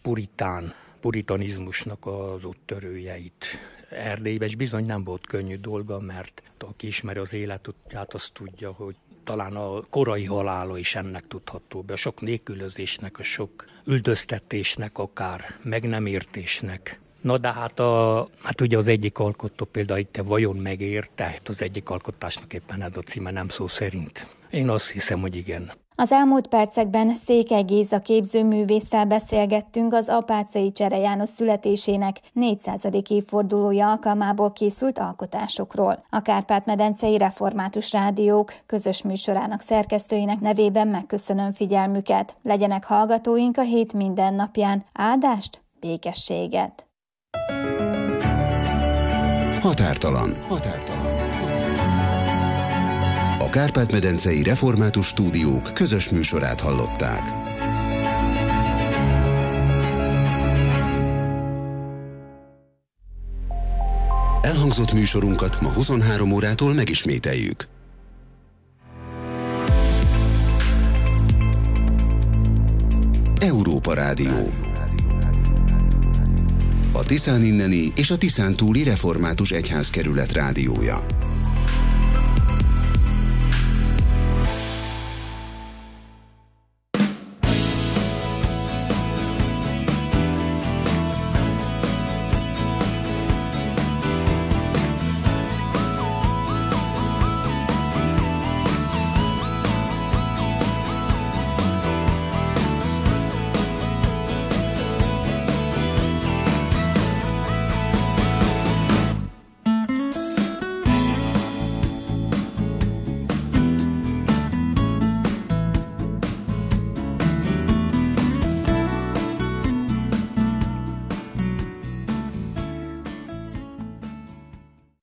G: puritanizmusnak az úttörőjeit. Erdélyben is bizony nem volt könnyű dolga, mert aki ismeri az életútját, azt tudja, hogy talán a korai halála is ennek tudható be. A sok nélkülözésnek, a sok üldöztetésnek, akár meg nem értésnek. Na de hát ugye az egyik alkotó például itt vajon megérte, az egyik alkotásnak éppen ez a címe, nem szó szerint. Én azt hiszem, hogy igen.
C: Az elmúlt percekben Székely Géza képzőművésszel beszélgettünk az Apácai Csere János születésének 400. évfordulója alkalmából készült alkotásokról. A Kárpát-medencei Református Rádiók közös műsorának szerkesztőinek nevében megköszönöm figyelmüket. Legyenek hallgatóink a hét minden napján. Áldást, békességet!
A: Határtalan. A Kárpát-medencei Református Stúdiók közös műsorát hallották. Elhangzott műsorunkat ma 23 órától megismételjük. Európa Rádió. A Tiszán inneni és a Tiszán túli református egyházkerület rádiója.